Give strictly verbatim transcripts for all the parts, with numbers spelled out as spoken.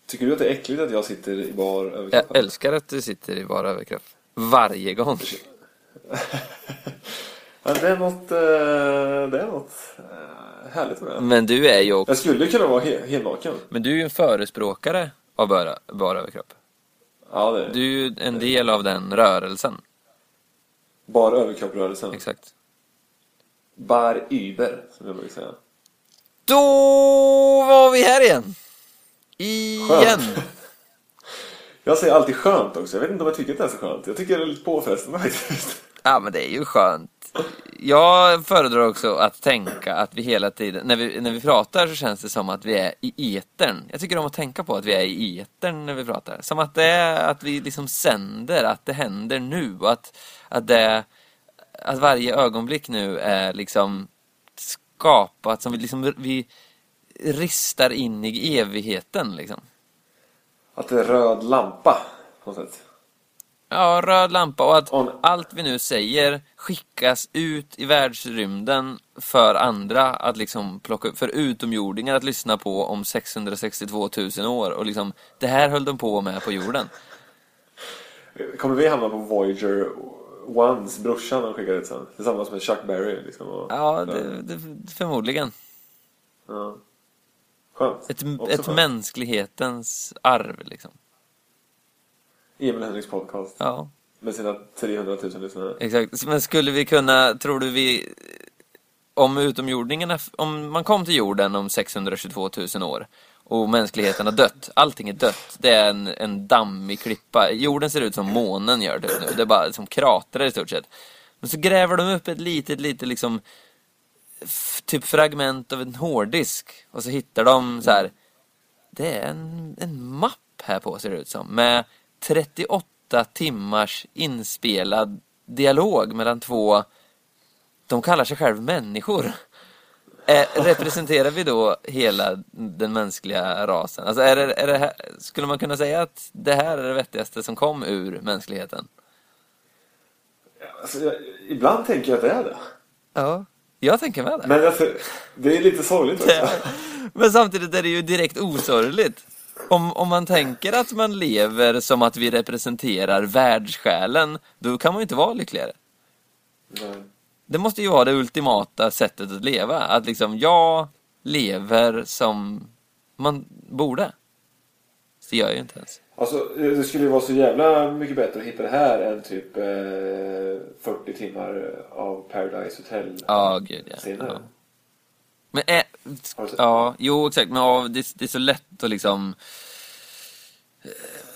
Tycker du att det är äckligt att jag sitter i bar överkropp? Jag älskar att du sitter i bar överkropp. Varje gång. Ja, det är något, eh, det är något eh, härligt med det. Men du är ju också... Jag skulle kunna vara he- helnaken. Men du är ju en förespråkare av bar, bar överkropp. Ja, det är Du är ju en del av den rörelsen. bar överkropprörelsen. Exakt. Bar Uber, som jag brukar säga. Då var vi här igen. Igen. Skönt. Jag säger alltid skönt också. Jag vet inte om jag tycker att det är så skönt. Jag tycker det är lite påfrestande faktiskt. Ja, men det är ju skönt. Jag föredrar också att tänka att vi hela tiden, när vi, när vi pratar så känns det som att vi är i etern. Jag tycker om att tänka på att vi är i etern när vi pratar. Som att det är att vi liksom sänder, att det händer nu. Och att, att, det, att varje ögonblick nu är liksom skapat som vi liksom, vi ristar in i evigheten liksom. Att det är röd lampa på något sätt. Ja, röd lampa och att On. allt vi nu säger skickas ut i världsrymden för andra att liksom plocka upp, för utomjordingar att lyssna på om sexhundrasextiotvå tusen år och liksom, det här höll de på med på jorden. Kommer vi hamna på Voyager Ones brorsan och skickar ut sen? Tillsammans med Chuck Berry liksom. Och, Ja, det, det, förmodligen. Ja. Skönt. Ett, Också ett skönt. mänsklighetens arv liksom. Emil Henriks podcast. Ja, Med sina trehundratusen lyssnare. exakt. Men skulle vi kunna, tror du vi, om utomjordingarna, om man kom till jorden om sexhundratjugotvå tusen år och mänskligheten har dött, allting är dött, det är en, en dammig klippa, jorden ser ut som månen gör det nu, det är bara som kratrar i stort sett, men så gräver de upp ett litet, litet liksom f- typ fragment av en hårddisk och så hittar de så här, det är en, en mapp här på ser det ut som, med trettioåtta timmars inspelad dialog mellan två, de kallar sig själv människor. Eh, representerar vi då hela den mänskliga rasen? Alltså är det, är det här, skulle man kunna säga att det här är det vettigaste som kom ur mänskligheten? Alltså, jag, ibland tänker jag att det är det. Ja, jag tänker med det. Men alltså, det är lite sorgligt också. Ja. Men samtidigt är det ju direkt osorgligt. Om, om man tänker att man lever som att vi representerar världssjälen, då kan man ju inte vara lyckligare. Nej. Det måste ju vara det ultimata sättet att leva. Att liksom, jag lever som man borde. Så det gör jag ju inte ens. Alltså, det skulle ju vara så jävla mycket bättre att hitta det här än typ eh, fyrtio timmar av Paradise Hotel. Ja, gud ja. Senare. Ja. Men äh, ja, jo exakt, men ja, det, det är så lätt att liksom eh,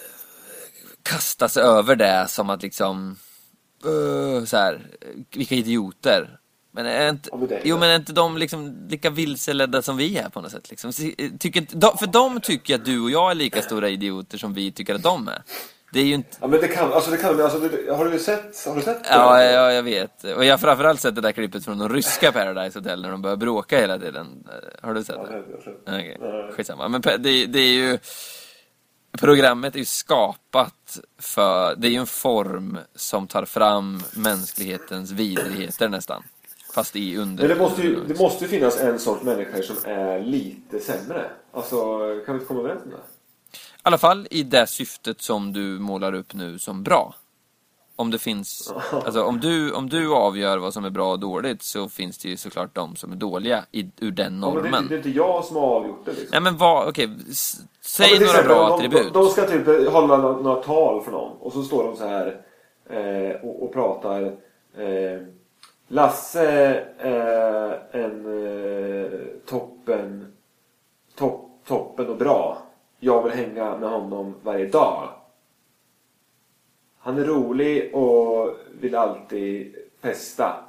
kasta sig över det som att liksom uh, så här, vilka idioter. Men är inte, Ja, men det är jo det. men är inte de liksom lika vilseledda som vi är på något sätt liksom. Tycker inte, de, för de tycker att du och jag är lika stora idioter som vi tycker att de är. Det är ju inte... Ja, men det kan, alltså det kan, alltså det, har du sett, har du sett det? Ja, ja, jag vet. Och jag har framförallt sett det där klippet från de ryska Paradise Hotel när de börjar bråka hela tiden. Har du sett Ja, det? det har jag sett. Okej, Ja. skitsamma. Men det, det är ju... Programmet är ju skapat för... Det är ju en form som tar fram mänsklighetens vidrigheter nästan. Fast i under... Men det måste ju, det måste ju finnas en sorts människor som är lite sämre. Alltså, kan vi inte komma överens om det? I alla fall i det syftet som du målar upp nu som bra. Om det finns... Alltså om du, om du avgör vad som är bra och dåligt så finns det ju såklart de som är dåliga i, ur den Ja, normen. men det, det är inte jag som har avgjort det liksom. Nej men vad... Okej, s- säg Ja, men till några exempel, bra de, attribut. De, de ska typ hålla några, några tal för någon. Och så står de så här eh, och, och pratar. Eh, Lasse är en eh, toppen, topp, toppen och bra. Jag vill hänga med honom varje dag. Han är rolig och vill alltid festa.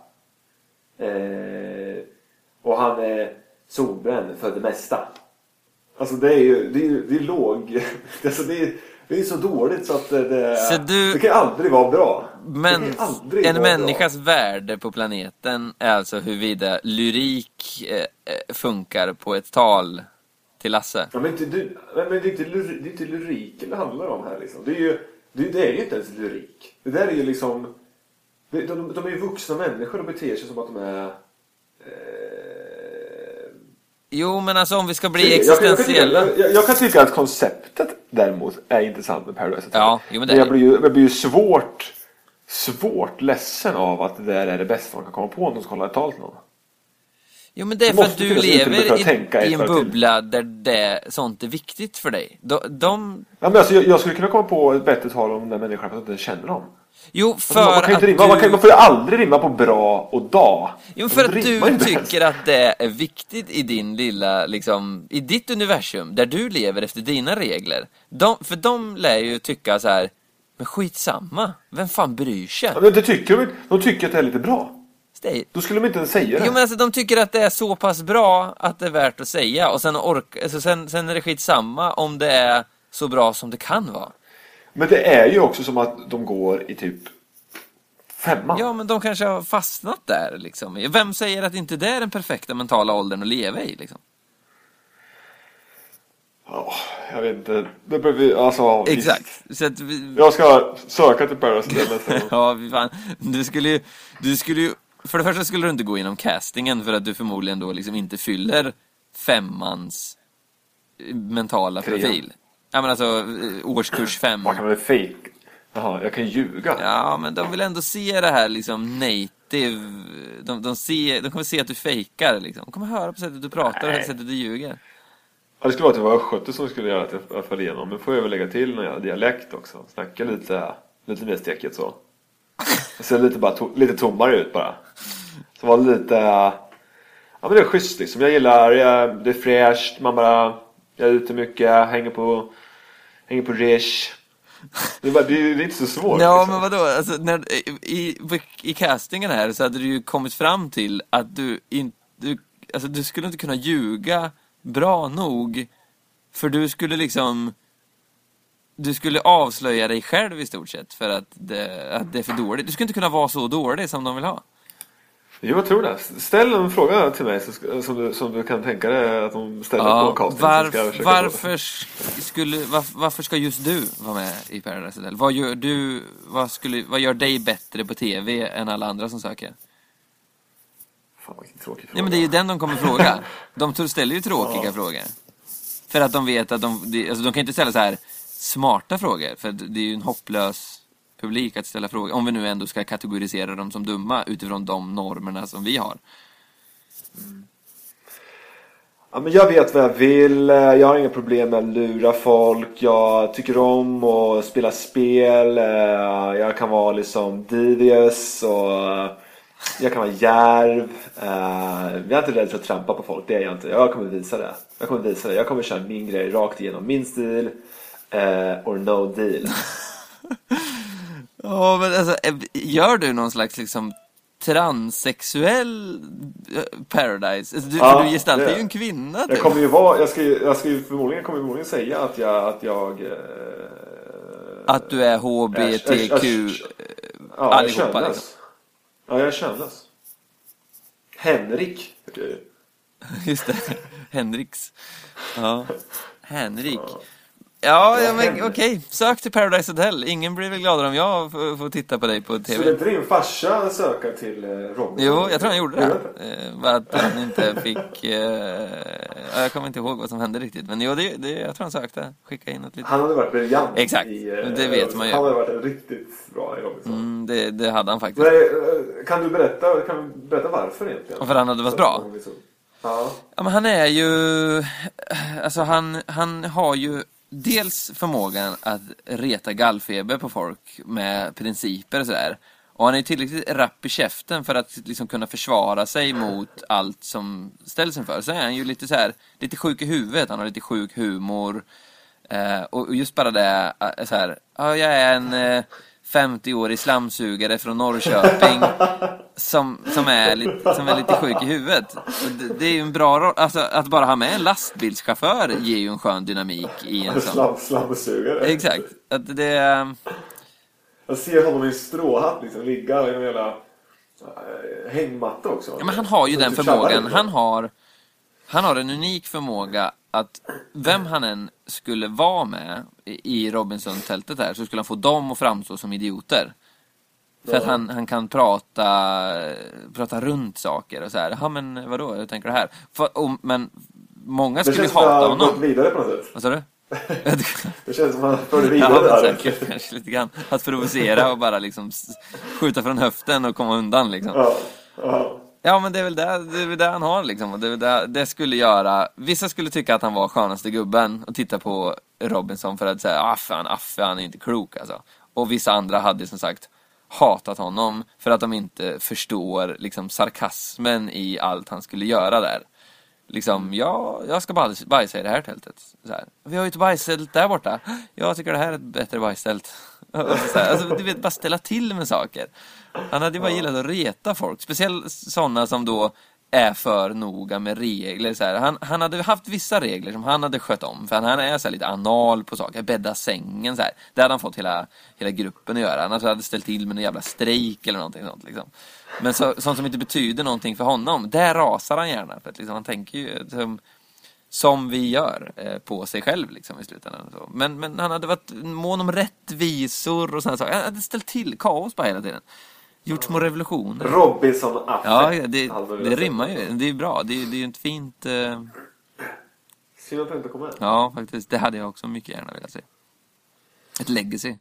Eh, och han är solbränd för det mesta. Alltså det är ju det är, det är låg. Alltså det är, det är så dåligt så att det, Så du- det kan aldrig vara bra. Men det kan aldrig en vara människas värde på planeten är alltså huruvida lyrik eh, eh, funkar på ett tal till Lasse. Ja, men, inte, du, men det, är inte, lyr- det är inte lyriken det handlar om här liksom. Det är ju, det, det är ju inte ens lyrik. Det där är ju liksom... De, de, de är ju vuxna människor och beter sig som att de är... Eh, Jo, men alltså om vi ska bli jag, jag, existentiella. jag, jag, jag kan tycka att konceptet däremot är intressant med Paradise Hotel. Ja, jo, men det men är jag blir ju, jag blir ju svårt svårt ledsen av att det där är det bästa man kan komma på om de ska hålla ett tal till någon. Jo, men det är Det för att måste du finnas utrymme för att lever tänka i, ett i en varv till. bubbla där det, sånt är viktigt för dig. De, de... Ja, men alltså, jag, jag skulle kunna komma på ett bättre tal om den där människan för att jag inte känner dem. Jo, Alltså, för man, kan ju att inte rimma, du... man, kan, man får ju aldrig rimma på bra och dag. Jo, för Man att rimmar du inte ens. tycker att det är viktigt i din lilla, liksom, i ditt universum, där du lever efter dina regler. De, för de lär ju tycka så här, men skitsamma, vem fan bryr sig? Ja, men det tycker de, de tycker att det är lite bra. Stay. Då skulle de inte ens säga det. Jo, men alltså, de tycker att det är så pass bra att det är värt att säga. Och sen, orka, alltså, sen, sen är det skitsamma om det är så bra som det kan vara. Men det är ju också som att de går i typ femman. Ja, men de kanske har fastnat där liksom. Vem säger att inte det är den perfekta mentala åldern att leva i liksom? Ja, jag vet inte. Det behöver vi, alltså, Exakt. visst. Så att vi... Jag ska söka till Paradise Hotel nästa gång. Ja, vi fan. Du skulle ju, du skulle ju, för det första skulle du inte gå igenom castingen för att du förmodligen då liksom inte fyller femmans mentala Trean. profil. Ja, men alltså årskurs fem. Man kan väl fake. Jaha, jag kan ljuga. Ja, men de vill ändå se det här liksom native. De, de, ser, de kommer se att du fejkar liksom. De kommer höra på sättet du pratar och Nej. på sättet du ljuger. Ja, det skulle vara att det var östgöte som skulle göra att jag, jag föll igenom. Men får jag väl lägga till någon jävla dialekt också. Snacka lite, lite mer stekigt så. Jag ser lite, bara to, lite tommare ut bara. Så var lite... Ja, men det är schysst liksom. Jag gillar, jag, det är fräscht. Man bara... Jag är ute mycket, hänger på... Hänger på Rish. Det är, bara, det är inte så svårt. Ja, liksom. men vadå? Alltså, när, i, i castingen här så hade du ju kommit fram till att du inte... Du, alltså, du skulle inte kunna ljuga bra nog. För du skulle liksom... Du skulle avslöja dig själv i stort sett för att det, att det är för dåligt. Du skulle inte kunna vara så dålig som de vill ha. Jo, jag tror det. Ställ en fråga till mig så, som, du, som du kan tänka dig att de ställer Ja, på casting. varf, så ska jag försöka varför, skulle, varför, varför ska just du vara med i Paradise Hotel? Vad gör du, vad, skulle, vad gör dig bättre på tv än alla andra som söker? Fan, vilken tråkig fråga. Ja, men det är ju den de kommer fråga. De ställer ju tråkiga ja. frågor. För att de vet att de... de alltså de kan inte ställa så här smarta frågor. För det är ju en hopplös publik att ställa frågor. Om vi nu ändå ska kategorisera dem som dumma utifrån de normerna som vi har. Mm. Ja, men jag vet vad jag vill. Jag har inga problem med att lura folk. Jag tycker om att spela spel. Jag kan vara liksom devious och jag kan vara djärv. Jag är inte rädd för att trampa på folk. Det är jag inte. Jag kommer visa det. Jag kommer visa det. Jag kommer köra min grej rakt igenom. Min stil. Uh, or no deal. Ja, men alltså, gör du någon slags liksom transsexuell Paradise? Alltså, du, ja, för du gestaltar det. ju en kvinna. Jag typ. kommer ju vara, jag ska ju, jag ska ju förmodligen, kommer förmodligen säga att jag, att jag eh, att du är H B T Q är, är, ja, allihopa liksom. Ja, jag är könlös. Henrik heter jag ju. Just det, Henriks. Ja, Henrik. Ja. Ja, ja men okej. Okay. Sök till Paradise Hotel. Ingen blir väl gladare om jag får, får titta på dig på tv. Skulle inte din farsa söka till eh, Robin? Jo, jag tror han gjorde det. Eh, att han inte fick... Eh, jag kommer inte ihåg vad som hände riktigt. Men jo, det, det, jag tror han sökte. Skicka in ett litet... Han hade varit briljant. Exakt, i, eh, det vet man ju. Han hade varit riktigt bra i Robinson. Mm, det, det hade han faktiskt. Men, kan du berätta, kan du berätta varför egentligen? Och för han hade varit bra? Ja. Ja, men han är ju... Alltså, han, han har ju... Dels förmågan att reta gallfeber på folk med principer och sådär. Och han är tillräckligt rapp i käften för att liksom kunna försvara sig mot allt som ställs inför. Så är han ju lite så här, lite sjuk i huvudet. Han har lite sjuk humor. Eh, och just bara det så här, ja, jag är en eh, femtio-årig slamsugare från Norrköping som, som, är lite, som är lite sjuk i huvudet. Det, det är ju en bra roll. Alltså, att bara ha med en lastbilschaufför ger ju en skön dynamik i en sån. Slam, slamsugare. Exakt. Att det... Jag ser honom i en stråhatt liksom, ligga i en hela äh, hängmatta också. Ja, men han har ju så den typ förmågan. Han har, han har en unik förmåga att vem han än skulle vara med i Robinson-tältet här så skulle han få dem att framstå som idioter. För att han, han kan prata prata runt saker och så här. Ja, men vadå? Jag tänker det här. För, och, men många Det skulle känns som hata att han har gått honom. vidare på något sätt. Vad sa du? Det känns som att han förde vidare Ja, där. säkert, kanske lite grann. Att provocera och bara liksom s- skjuta från höften och komma undan liksom. Ja, ja. Ja, men det är väl det, det, är väl det han har liksom. Och det, är väl det, det skulle göra... Vissa skulle tycka att han var skönaste gubben och titta på Robinson för att säga Affe, han, Affe, han är inte klok alltså. Och vissa andra hade som sagt hatat honom för att de inte förstår liksom sarkasmen i allt han skulle göra där. Liksom, ja, jag ska bara bajsa i det här tältet. Så här. Vi har ju ett bajstält där borta. Jag tycker det här är ett bättre bajstält. Och så här, alltså, du vet, bara ställa till med saker. Han hade ju bara gillat att reta folk. Speciellt sådana som då är för noga med regler. Så här. Han, han hade haft vissa regler som han hade skött om. För han är så här lite anal på saker. Bädda sängen så här. Det hade han fått hela, hela gruppen att göra. Han hade ställt till med en jävla strejk eller någonting sånt liksom. Men så, sånt som inte betyder någonting för honom, där rasar han gärna. För att liksom, han tänker ju som, som vi gör eh, på sig själv liksom, i slutändan. Så. Men, men han hade varit mån om rättvisor och sådana saker. Han hade ställt till kaos bara hela tiden. Gjort små revolutioner. Robinson Affe. Ja, det, det rimmar ju. Det är bra. Det är, det är ju ett fint... Eh... Synd att det inte kom med. Ja, faktiskt. Det hade jag också mycket gärna velat se. Ett legacy.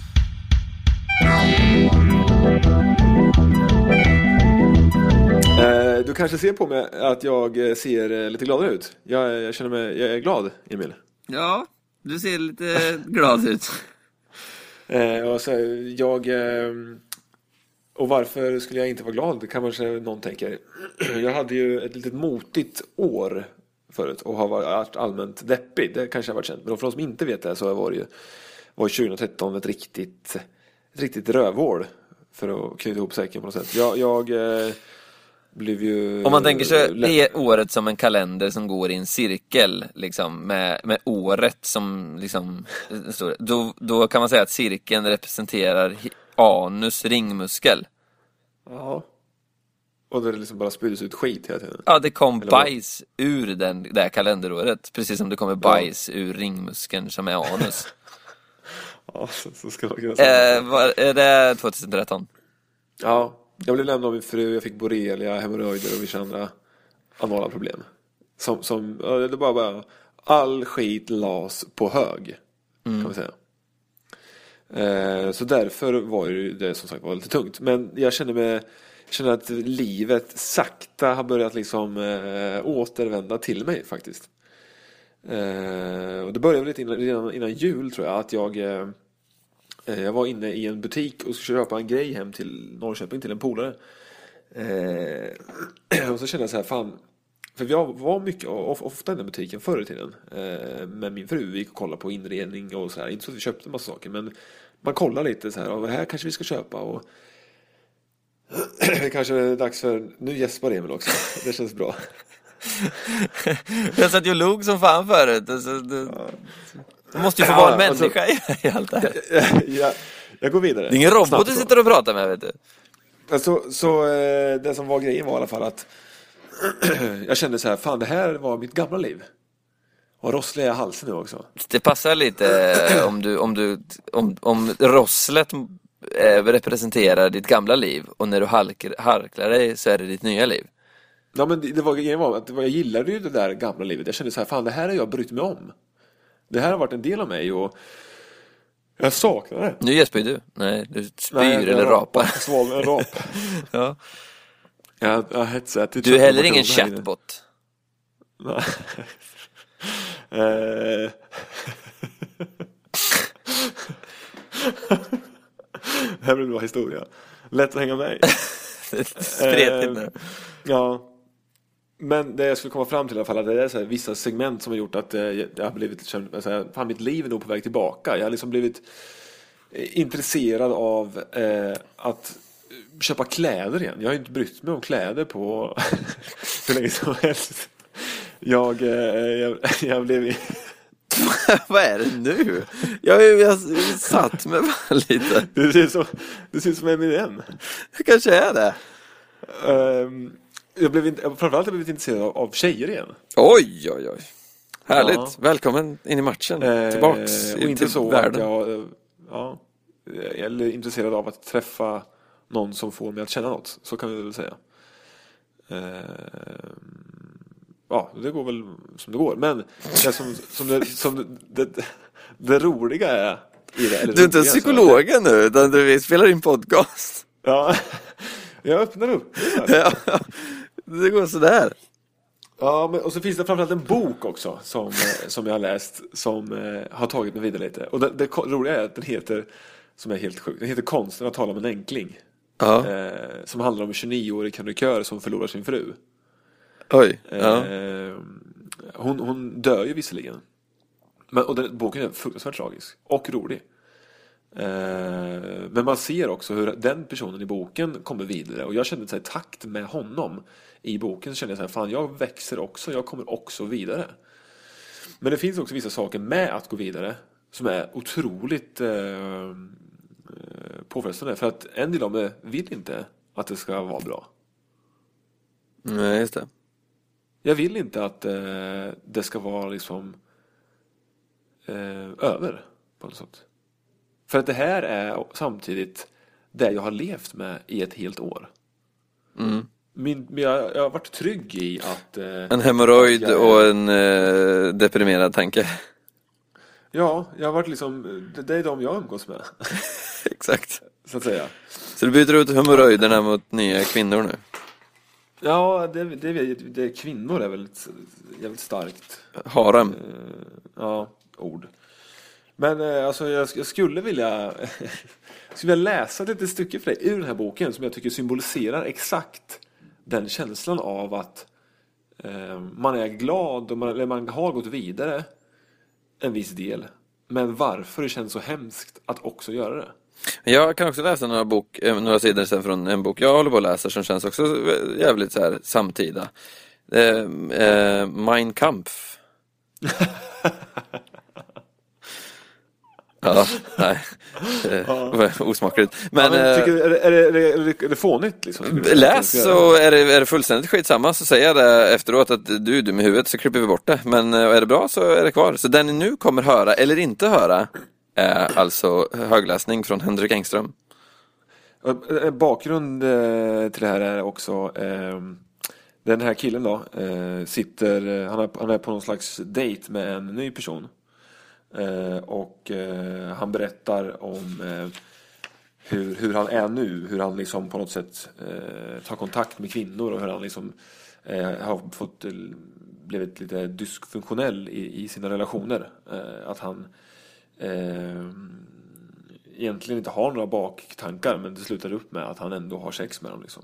Eh, du kanske ser på mig att jag ser eh, lite gladare ut. Jag, jag känner mig, jag är glad, Emil. Ja, du ser lite glad ut. Eh, och så, jag... Eh, och varför skulle jag inte vara glad? Det kan kanske någon tänker. Jag hade ju ett litet motigt år förut och har varit allmänt deppig. Det kanske har varit känt. Men för de som inte vet det så var det ju var tjugohundratretton ett riktigt, ett riktigt rövhål för att knyta ihop säcken på något sätt. Jag... jag eh, blev ju... Om man tänker sig det året som en kalender som går i en cirkel liksom, med, med året som liksom, då, då kan man säga att cirkeln representerar anus ringmuskel. Ja. Och det liksom bara spyddes ut skit hela tiden. Ja, det kom Eller bajs vad? ur den, det här kalenderåret. Precis som det kommer bajs ja. ur ringmuskeln som är anus. Ja, så, så ska man kunna säga. Eh, var, är det tjugohundratretton? Ja. Jag blev lämnad av min fru, jag fick borrelia, hemorrojder och vissa andra anala problem. Som, som det bara, bara all skit las på hög, mm. kan man säga. Eh, så därför var det som sagt var lite tungt. Men jag känner mig, känner att livet sakta har börjat liksom eh, återvända till mig faktiskt. Eh, och det började lite innan, innan, innan jul tror jag, att jag... Eh, Jag var inne i en butik och skulle köpa en grej hem till Norrköping till en polare. Eh, och så kände jag så här, fan. För jag var mycket, ofta i den butiken förr i tiden. Eh, med min fru, vi gick och kollade på inredning och så här. Inte så att vi köpte en massa saker, men man kollar lite så här. Och det här kanske vi ska köpa. Och kanske är det dags för, nu gäspar Emil också. Det känns bra. Jag satt ju och log som fan förut. Alltså, det... ja. Du måste ju få vara en ja, människa alltså, i allt det här. Jag, jag, jag går vidare. Det är ingen robot du sitter och pratar med, vet du. Så, så det som var grejen var i alla fall att jag kände så här, fan det här var mitt gamla liv. Och rosslar jag halsen nu också. Det passar lite om du om du om om rosslet representerar ditt gamla liv och när du halkar, harklar dig så är det ditt nya liv. Ja, men det, det var grejen var att jag gillade ju det där gamla livet. Jag kände så här, fan det här har jag brytt mig om. Det här har varit en del av mig och jag saknar det. Nu gäspar du. Nej, du spyr Nej, eller rapar. Svalnar en rap. Ja. Jag, jag hetsat. Du är heller ingen chatbot. Nej. eh. Det här blir en bra historia. Lätt att hänga med. Spretigt nu. Ja. Men det jag skulle komma fram till i alla fall, att det är så här, vissa segment som har gjort att eh, jag har blivit, så här, fan mitt liv är nog på väg tillbaka. Jag har liksom blivit eh, intresserad av eh, att köpa kläder igen. Jag har inte brytt mig om kläder på hur länge som helst. Jag, eh, jag, jag blev i... Vad är det nu? Jag har ju satt mig bara lite. Du ser som, du ser som Eminem. Det kanske är det. Um, Jag blev inte, framförallt har jag blivit intresserad av, av tjejer igen. Oj, oj, oj. Härligt. Ja. Välkommen in i matchen. Eh, Tillbaks och inte så världen. Att jag, ja, eller intresserad av att träffa någon som får mig att känna något. Så kan vi väl säga. Eh, ja, det går väl som det går. Men det som, som, det, som det, det, det roliga är i det, eller du är inte roliga, psykologen nu, utan du spelar in podcast. Ja, jag öppnar upp. Ja, det går sådär. Ja, men, och så finns det framförallt en bok också som, som jag har läst som eh, har tagit mig vidare lite. Och det, det roliga är att den heter, som är helt sjuk, den heter Konsten att tala om en enkling. Ja. Eh, som handlar om en tjugonio-årig krönikör som förlorar sin fru. Oj, ja. Eh, hon, hon dör ju visserligen. Men, och den, boken är fruktansvärt tragisk och rolig. Eh, men man ser också hur den personen i boken kommer vidare. Och jag kände så här, takt med honom i boken, så kände jag så här, fan, jag växer också, jag kommer också vidare. Men det finns också vissa saker med att gå vidare som är otroligt eh, påfrestande. För att en del av mig vill inte att det ska vara bra. Nej, just det. Jag vill inte att eh, det ska vara liksom eh, över på något sätt. För att det här är samtidigt det jag har levt med i ett helt år. Mm. Min, jag, jag har varit trygg i att... Eh, en hemorrojd jag, och en eh, deprimerad tanke. Ja, jag har varit liksom... Det, det är de jag umgås med. Exakt. Så att säga. Så du byter ut hemorrojderna mot nya kvinnor nu? Ja, det, det, det kvinnor är väldigt, jävligt starkt. Harem. Eh, ja, ord. Men eh, alltså jag, jag skulle vilja skulle vilja läsa ett litet stycke för dig ur den här boken som jag tycker symboliserar exakt den känslan av att eh, man är glad och man, eller man har gått vidare en viss del. Men varför det känns så hemskt att också göra det. Jag kan också läsa några, bok, några sidor sen från en bok jag håller på att läsa som känns också jävligt så här samtida. Eh, eh, Mein Kampf. Ja, nej. Ja. Osmakligt. Men, ja, men tycker, är, det, är, det, är, det, är det fånigt liksom? Läs, så är det, är det fullständigt skitsamma, så säger jag det efteråt att du är dum i huvudet, så klipper vi bort det. Men är det bra så är det kvar. Så den ni nu kommer höra eller inte höra är alltså högläsning från Henrik Engström. Bakgrund till det här är också eh, den här killen då eh, sitter, han är, han är på någon slags date med en ny person. Eh, och eh, han berättar om eh, hur, hur han är nu, hur han liksom på något sätt eh, tar kontakt med kvinnor och hur han liksom eh, har fått eh, blivit lite dysfunktionell i, i sina relationer. Eh, att han eh, egentligen inte har några baktankar, men det slutar upp med att han ändå har sex med dem liksom.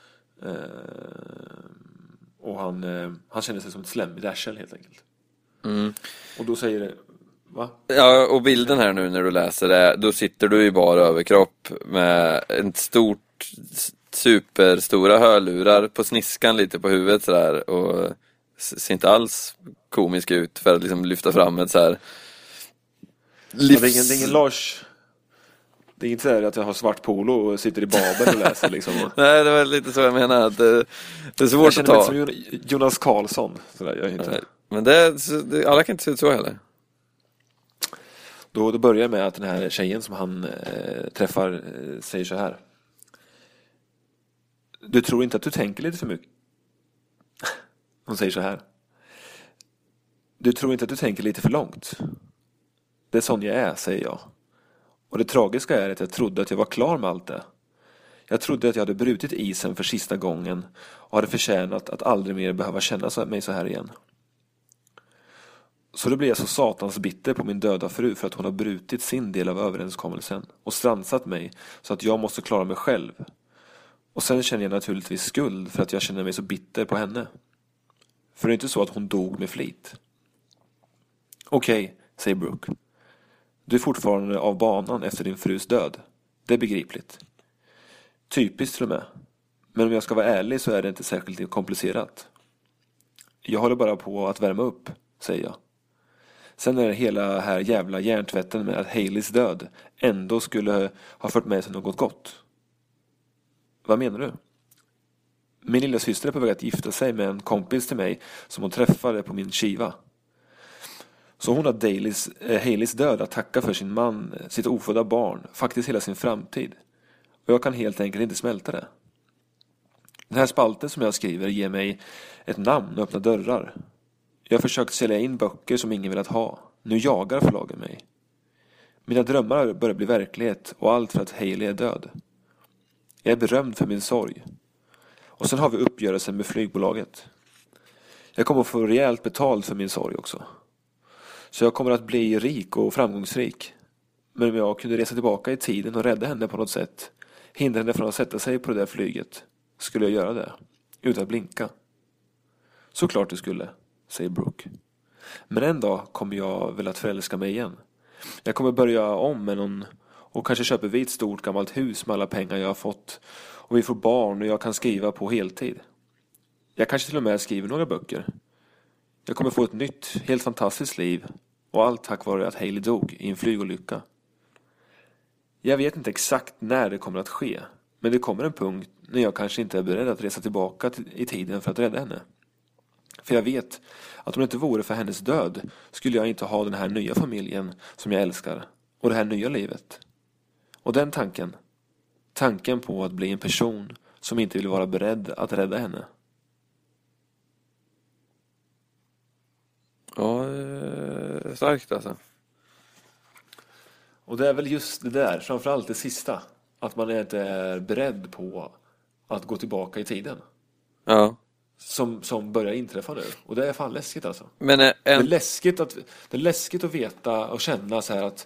Eh, och han, eh, han känner sig som ett slemmigt arsel helt enkelt. Mm. Och då säger det, va? Ja, och bilden här nu när du läser det, då sitter du i bara överkropp med ett stort, superstora hörlurar på sniskan lite på huvudet sådär, och ser inte alls komisk ut för att liksom lyfta fram ett så här livs... Ja, det är ingen, det är ingen Lars... Det är inte så här att jag har svart polo och sitter i Babel och läser liksom. Nej, det var lite så jag menar, att det, det är svårt att ta. Jag känner mig som Jonas Karlsson. Så där, jag är inte... Nej, men det, det, alla kan inte se ut så heller. Då, då börjar jag med att den här tjejen som han eh, träffar eh, säger så här. Du tror inte att du tänker lite för mycket? Hon säger så här. Du tror inte att du tänker lite för långt? Det är sån jag är, säger jag. Och det tragiska är att jag trodde att jag var klar med allt det. Jag trodde att jag hade brutit isen för sista gången och hade förtjänat att aldrig mer behöva känna mig så här igen. Så då blev jag så satans bitter på min döda fru för att hon har brutit sin del av överenskommelsen och stransat mig så att jag måste klara mig själv. Och sen känner jag naturligtvis skuld för att jag känner mig så bitter på henne. För det är inte så att hon dog med flit. Okej, okay, säger Brooke. Du är fortfarande av banan efter din frus död. Det är begripligt. Typiskt till och med. Men om jag ska vara ärlig så är det inte särskilt komplicerat. Jag håller bara på att värma upp, säger jag. Sen är det hela här jävla hjärntvätten med att Haleys död ändå skulle ha fört med sig något gott. Vad menar du? Min lilla syster är på väg att gifta sig med en kompis till mig som hon träffade på min skiva. Så hon har Dailys, eh, Haleys död att tacka för sin man, sitt ofödda barn, faktiskt hela sin framtid. Och jag kan helt enkelt inte smälta det. Den här spalten som jag skriver ger mig ett namn och öppnar dörrar. Jag har försökt sälja in böcker som ingen velat ha. Nu jagar förlagen mig. Mina drömmar börjar bli verklighet och allt för att Hailey är död. Jag är berömd för min sorg. Och sen har vi uppgörelsen med flygbolaget. Jag kommer att få rejält betalt för min sorg också. Så jag kommer att bli rik och framgångsrik. Men om jag kunde resa tillbaka i tiden och rädda henne på något sätt, hindra henne från att sätta sig på det där flyget, skulle jag göra det. Utan att blinka. Såklart du skulle, säger Brooke. Men en dag kommer jag väl att förälska mig igen. Jag kommer börja om med någon och kanske köper vi ett stort gammalt hus med alla pengar jag har fått. Och vi får barn och jag kan skriva på heltid. Jag kanske till och med skriver några böcker. Jag kommer få ett nytt, helt fantastiskt liv. Och allt tack vare att Hailey dog i en flygolycka. Jag vet inte exakt när det kommer att ske. Men det kommer en punkt när jag kanske inte är beredd att resa tillbaka i tiden för att rädda henne. För jag vet att om det inte vore för hennes död skulle jag inte ha den här nya familjen som jag älskar. Och det här nya livet. Och den tanken. Tanken på att bli en person som inte vill vara beredd att rädda henne. Ja, starkt alltså. Och det är väl just det där, framförallt det sista. Att man inte är beredd på att gå tillbaka i tiden. Ja. Som, som börjar inträffa nu. Och det är fan läskigt alltså. Men en... det, är läskigt att, det är läskigt att veta och känna så här att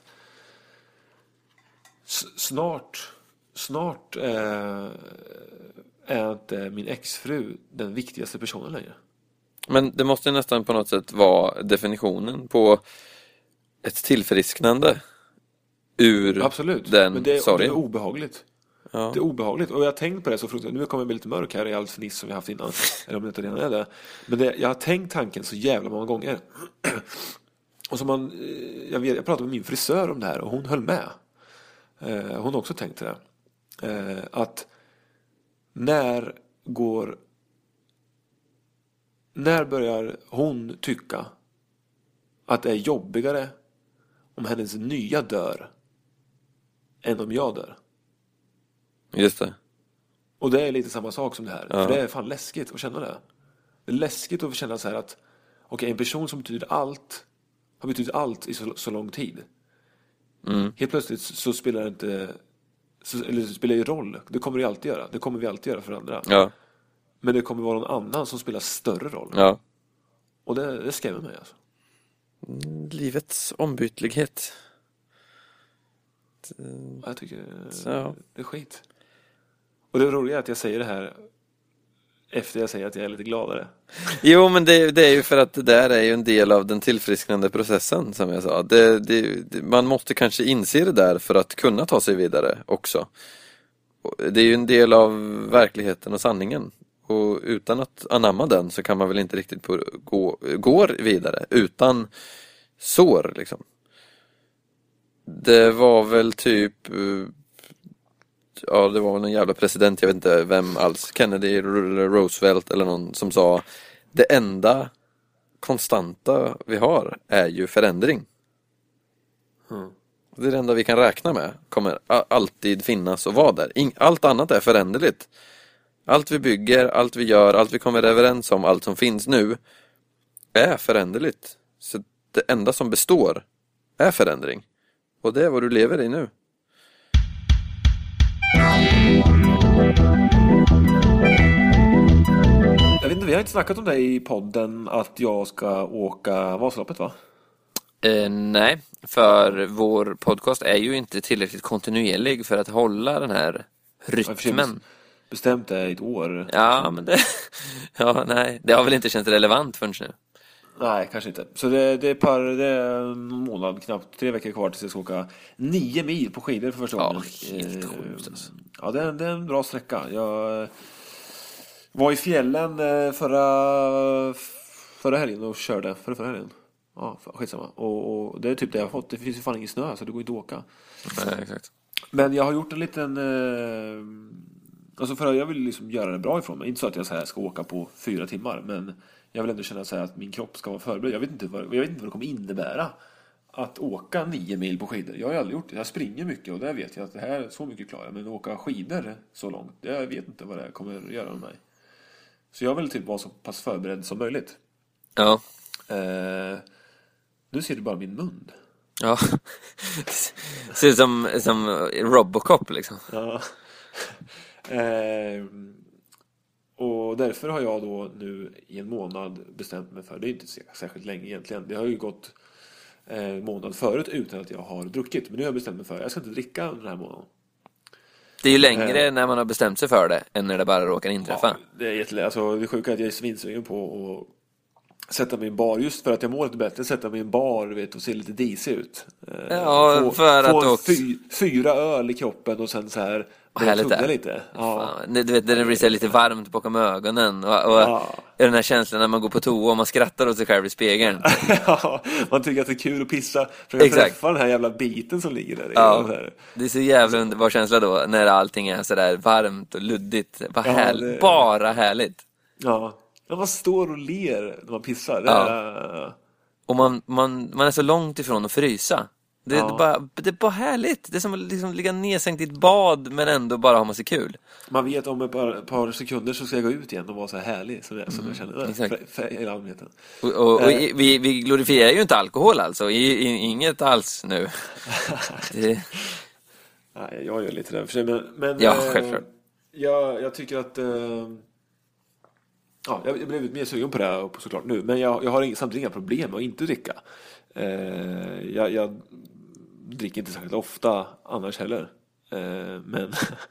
s- snart snart eh, är inte min exfru den viktigaste personen längre. Men det måste nästan på något sätt vara definitionen på ett tillfrisknande ur Absolut. den men det är, sorgen. det är obehagligt. Ja. Det är obehagligt. Och jag har tänkt på det så fruktansvärt. Nu kommer jag bli lite mörk här i allt fniss som vi haft innan. Eller om det inte redan är det. Men det, jag har tänkt tanken så jävla många gånger. Och som man, jag, vet, jag pratade med min frisör om det här och hon höll med. Eh, hon har också tänkt det. Eh, att när går när börjar hon tycka att det är jobbigare om hennes nya dör än om jag dör? Just det. Och det är lite samma sak som det här. Ja. För det är fan läskigt att känna det. Det är läskigt att känna så här att okej, okay, en person som betyder allt har betytt allt i så, så lång tid. Mm. Helt plötsligt så spelar det inte så, eller det spelar ju roll. Det kommer det alltid göra. Det kommer vi alltid göra för andra. Ja. Men det kommer vara någon annan som spelar större roll. Ja. Och det, det skrämmer mig alltså. Livets ombytlighet. Jag tycker Ja. det är skit. Och det roliga är att jag säger det här efter jag säger att jag är lite gladare. Jo, men det, det är ju för att det där är ju en del av den tillfrisknande processen, som jag sa. Det, det, det, man måste kanske inse det där för att kunna ta sig vidare också. Det är ju en del av verkligheten och sanningen. Och utan att anamma den så kan man väl inte riktigt på, gå, gå vidare utan sår liksom. Det var väl typ ja, det var väl någon jävla president, jag vet inte vem alls, Kennedy eller Roosevelt eller någon, som sa det enda konstanta vi har är ju förändring. Mm. Det är det enda vi kan räkna med, kommer alltid finnas och vara där. Allt annat är föränderligt. Allt vi bygger, allt vi gör, allt vi kommer överens om, allt som finns nu är föränderligt. Så det enda som består är förändring. Och det är vad du lever i nu. Jag vet inte, vi har inte snackat om det i podden att jag ska åka Vasaloppet, va? Eh, nej, för vår podcast är ju inte tillräckligt kontinuerlig för att hålla den här rytmen. Bestämt det i ett år. Ja, men det ja, nej, det har väl inte känts relevant förrän nu. Nej, kanske inte. Så det, det är par, det är en månad, knappt tre veckor kvar tills jag ska åka nio mil på skidor för första gången. Ja, helt sjukt alltså. Ja, det är, det är en bra sträcka. Jag var i fjällen förra förra helgen och körde förra, förra helgen. Ja, skitsamma. Och, och det är typ det jag har fått. Det finns ju fan ingen snö så det går inte att åka. Nej, exakt. Men jag har gjort en liten eh, alltså för att jag vill liksom göra det bra ifrån mig. Inte så att jag så här ska åka på fyra timmar, men jag vill ändå känna så här att min kropp ska vara förberedd. Jag vet inte vad, jag vet inte vad det kommer innebära att åka nio mil på skidor. Jag har ju aldrig gjort det. Jag springer mycket och där vet jag att det här är så mycket klarar. Men att åka skidor så långt, jag vet inte vad det kommer göra med mig. Så jag vill typ vara så pass förberedd som möjligt. Ja. Eh, nu ser du bara min mun. Ja. Ser ut som, som Robocop liksom. Ja. eh, och därför har jag då nu i en månad bestämt mig för, det är inte särskilt länge egentligen. Det har ju gått en eh, månad förut utan att jag har druckit. Men nu har jag bestämt mig för, jag ska inte dricka under den här månaden. Det är ju längre när man har bestämt sig för det än när det bara råkar inträffa. Ja, det är jättelätt. Alltså, det sjuka är att jag är svinsugen på att sätta mig i en bar. Just för att jag mår lite bättre. Sätta mig i en bar, vet, och se lite disig ut. Ja, få, för få att också... fy, fyra öl i kroppen och sen så här tugga lite. Ja. Fan, du vet, det blir så lite varmt bakom ögonen. Och, och ja. Den här känslan när man går på toa och man skrattar åt sig själv i spegeln. Ja, man tycker att det är kul att pissa. För att träffa den här jävla biten som ligger där. Ja, det är så jävla underbar känsla då. När allting är så där varmt och luddigt. Bara, ja, härligt, det... bara härligt. Ja. När man står och ler när man pissar. Det ja. är... Och man, man, man är så långt ifrån att frysa. Det, ja. det, är bara, det är bara härligt. Det är som att liksom ligga nedsänkt i ett bad men ändå bara ha massa kul. Man vet om ett par, ett par sekunder så ska jag gå ut igen och vara så här härlig som jag, som jag känner det, för, för hela allmänheten. Och, och, och eh. vi, vi glorifierar ju inte alkohol alltså. I, i, inget alls nu. det... Nej, jag gör lite det för sig. Men, men ja, eh, självklart. Jag, jag tycker att... Eh, ja, jag blev mer sugen på det här såklart nu. Men jag, jag har ing, samtidigt inga problem med att inte dricka. Eh, jag, jag dricker inte särskilt ofta annars heller. Eh, men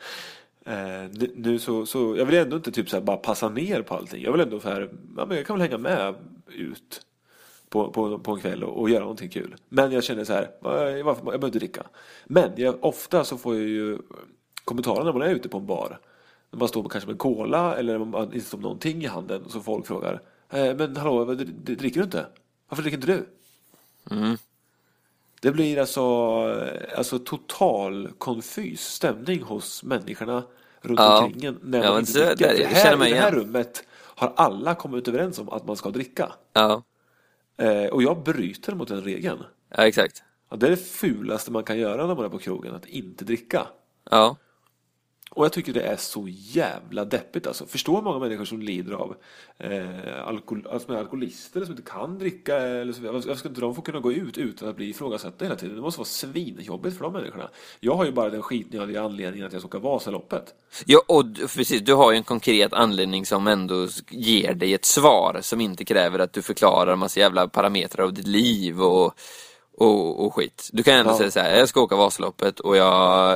eh, nu så, så... Jag vill ändå inte typ så här bara passa ner på allting. Jag vill ändå för ja, men jag kan väl hänga med ut på, på, på en kväll och, och göra någonting kul. Men jag känner så här, varför, jag behöver inte dricka. Men jag, ofta så får jag ju kommentarer när man är ute på en bar. När man står kanske med cola eller man inte står med någonting i handen. Och så folk frågar, eh, men hallå, dricker du inte? Varför dricker inte du? Mm. Det blir alltså, alltså total konfys stämning hos människorna runt ja. omkring en när ja, man inte så, dricker. där, här, I det här rummet har alla kommit överens om att man ska dricka. Ja. Eh, och jag bryter mot den regeln. Ja, exakt. Ja, det är det fulaste man kan göra när man är på krogen, att inte dricka. Ja. Och jag tycker det är så jävla deppigt alltså. Förstår många människor som lider av eh, alkohol, alltså alkoholister eller som inte kan dricka eller så. Varför ska inte de få kunna gå ut utan att bli ifrågasatta hela tiden? Det måste vara svinjobbigt för de människorna. Jag har ju bara den skitnödiga anledningen att jag ska åka Vasaloppet. Ja, och precis, du har ju en konkret anledning som ändå ger dig ett svar som inte kräver att du förklarar en massa jävla parametrar av ditt liv och och, och skit. Du kan ändå ja. säga så här, jag ska åka Vasaloppet och jag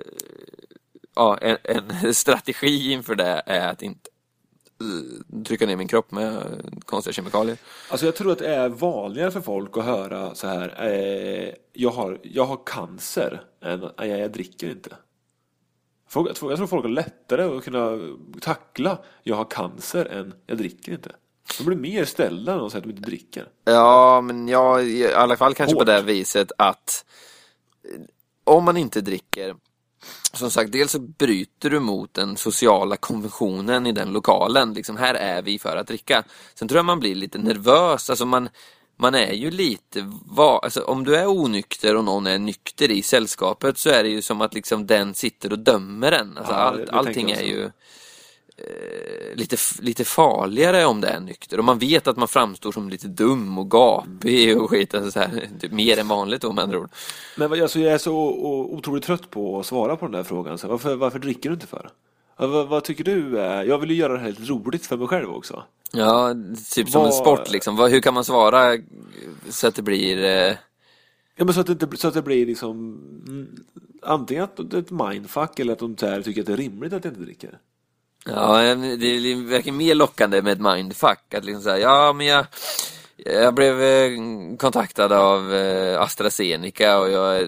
ja, en, en strategi inför det är att inte trycka ner min kropp med konstiga kemikalier. Alltså jag tror att det är vanligare för folk att höra så här eh, jag, har, jag har cancer än jag, jag dricker inte. Folk, jag tror folk har lättare att kunna tackla jag har cancer än jag dricker inte. De blir mer ställda när de säger att de inte dricker. Ja, men jag i alla fall kanske Hårt. på det viset att om man inte dricker, som sagt, dels så bryter du mot den sociala konventionen i den lokalen. Liksom, här är vi för att dricka. Sen tror jag man blir lite nervös. Alltså man, man är ju lite... Va, alltså om du är onykter och någon är nykter i sällskapet så är det ju som att liksom den sitter och dömer en. Alltså, ja, allt, det, det allting är ju eh, lite, lite farligare om det är nykter. Och man vet att man framstår som lite dum och gapig och skit. Alltså så här, typ mer än vanligt då, med andra ord. Men alltså, jag är så otroligt trött på att svara på den där frågan. Så varför, varför dricker du inte för? Vad, vad tycker du? Jag vill ju göra det här lite roligt för mig själv också. Ja, typ som vad... en sport liksom. Hur kan man svara så att det blir... Eh... Ja, men så att det, inte, så att det blir liksom... Antingen att det är ett mindfuck eller att de där tycker att det är rimligt att jag inte dricker. Ja, det verkar mer lockande med ett mindfuck. Att liksom säga, ja men jag... Jag blev kontaktad av AstraZeneca och jag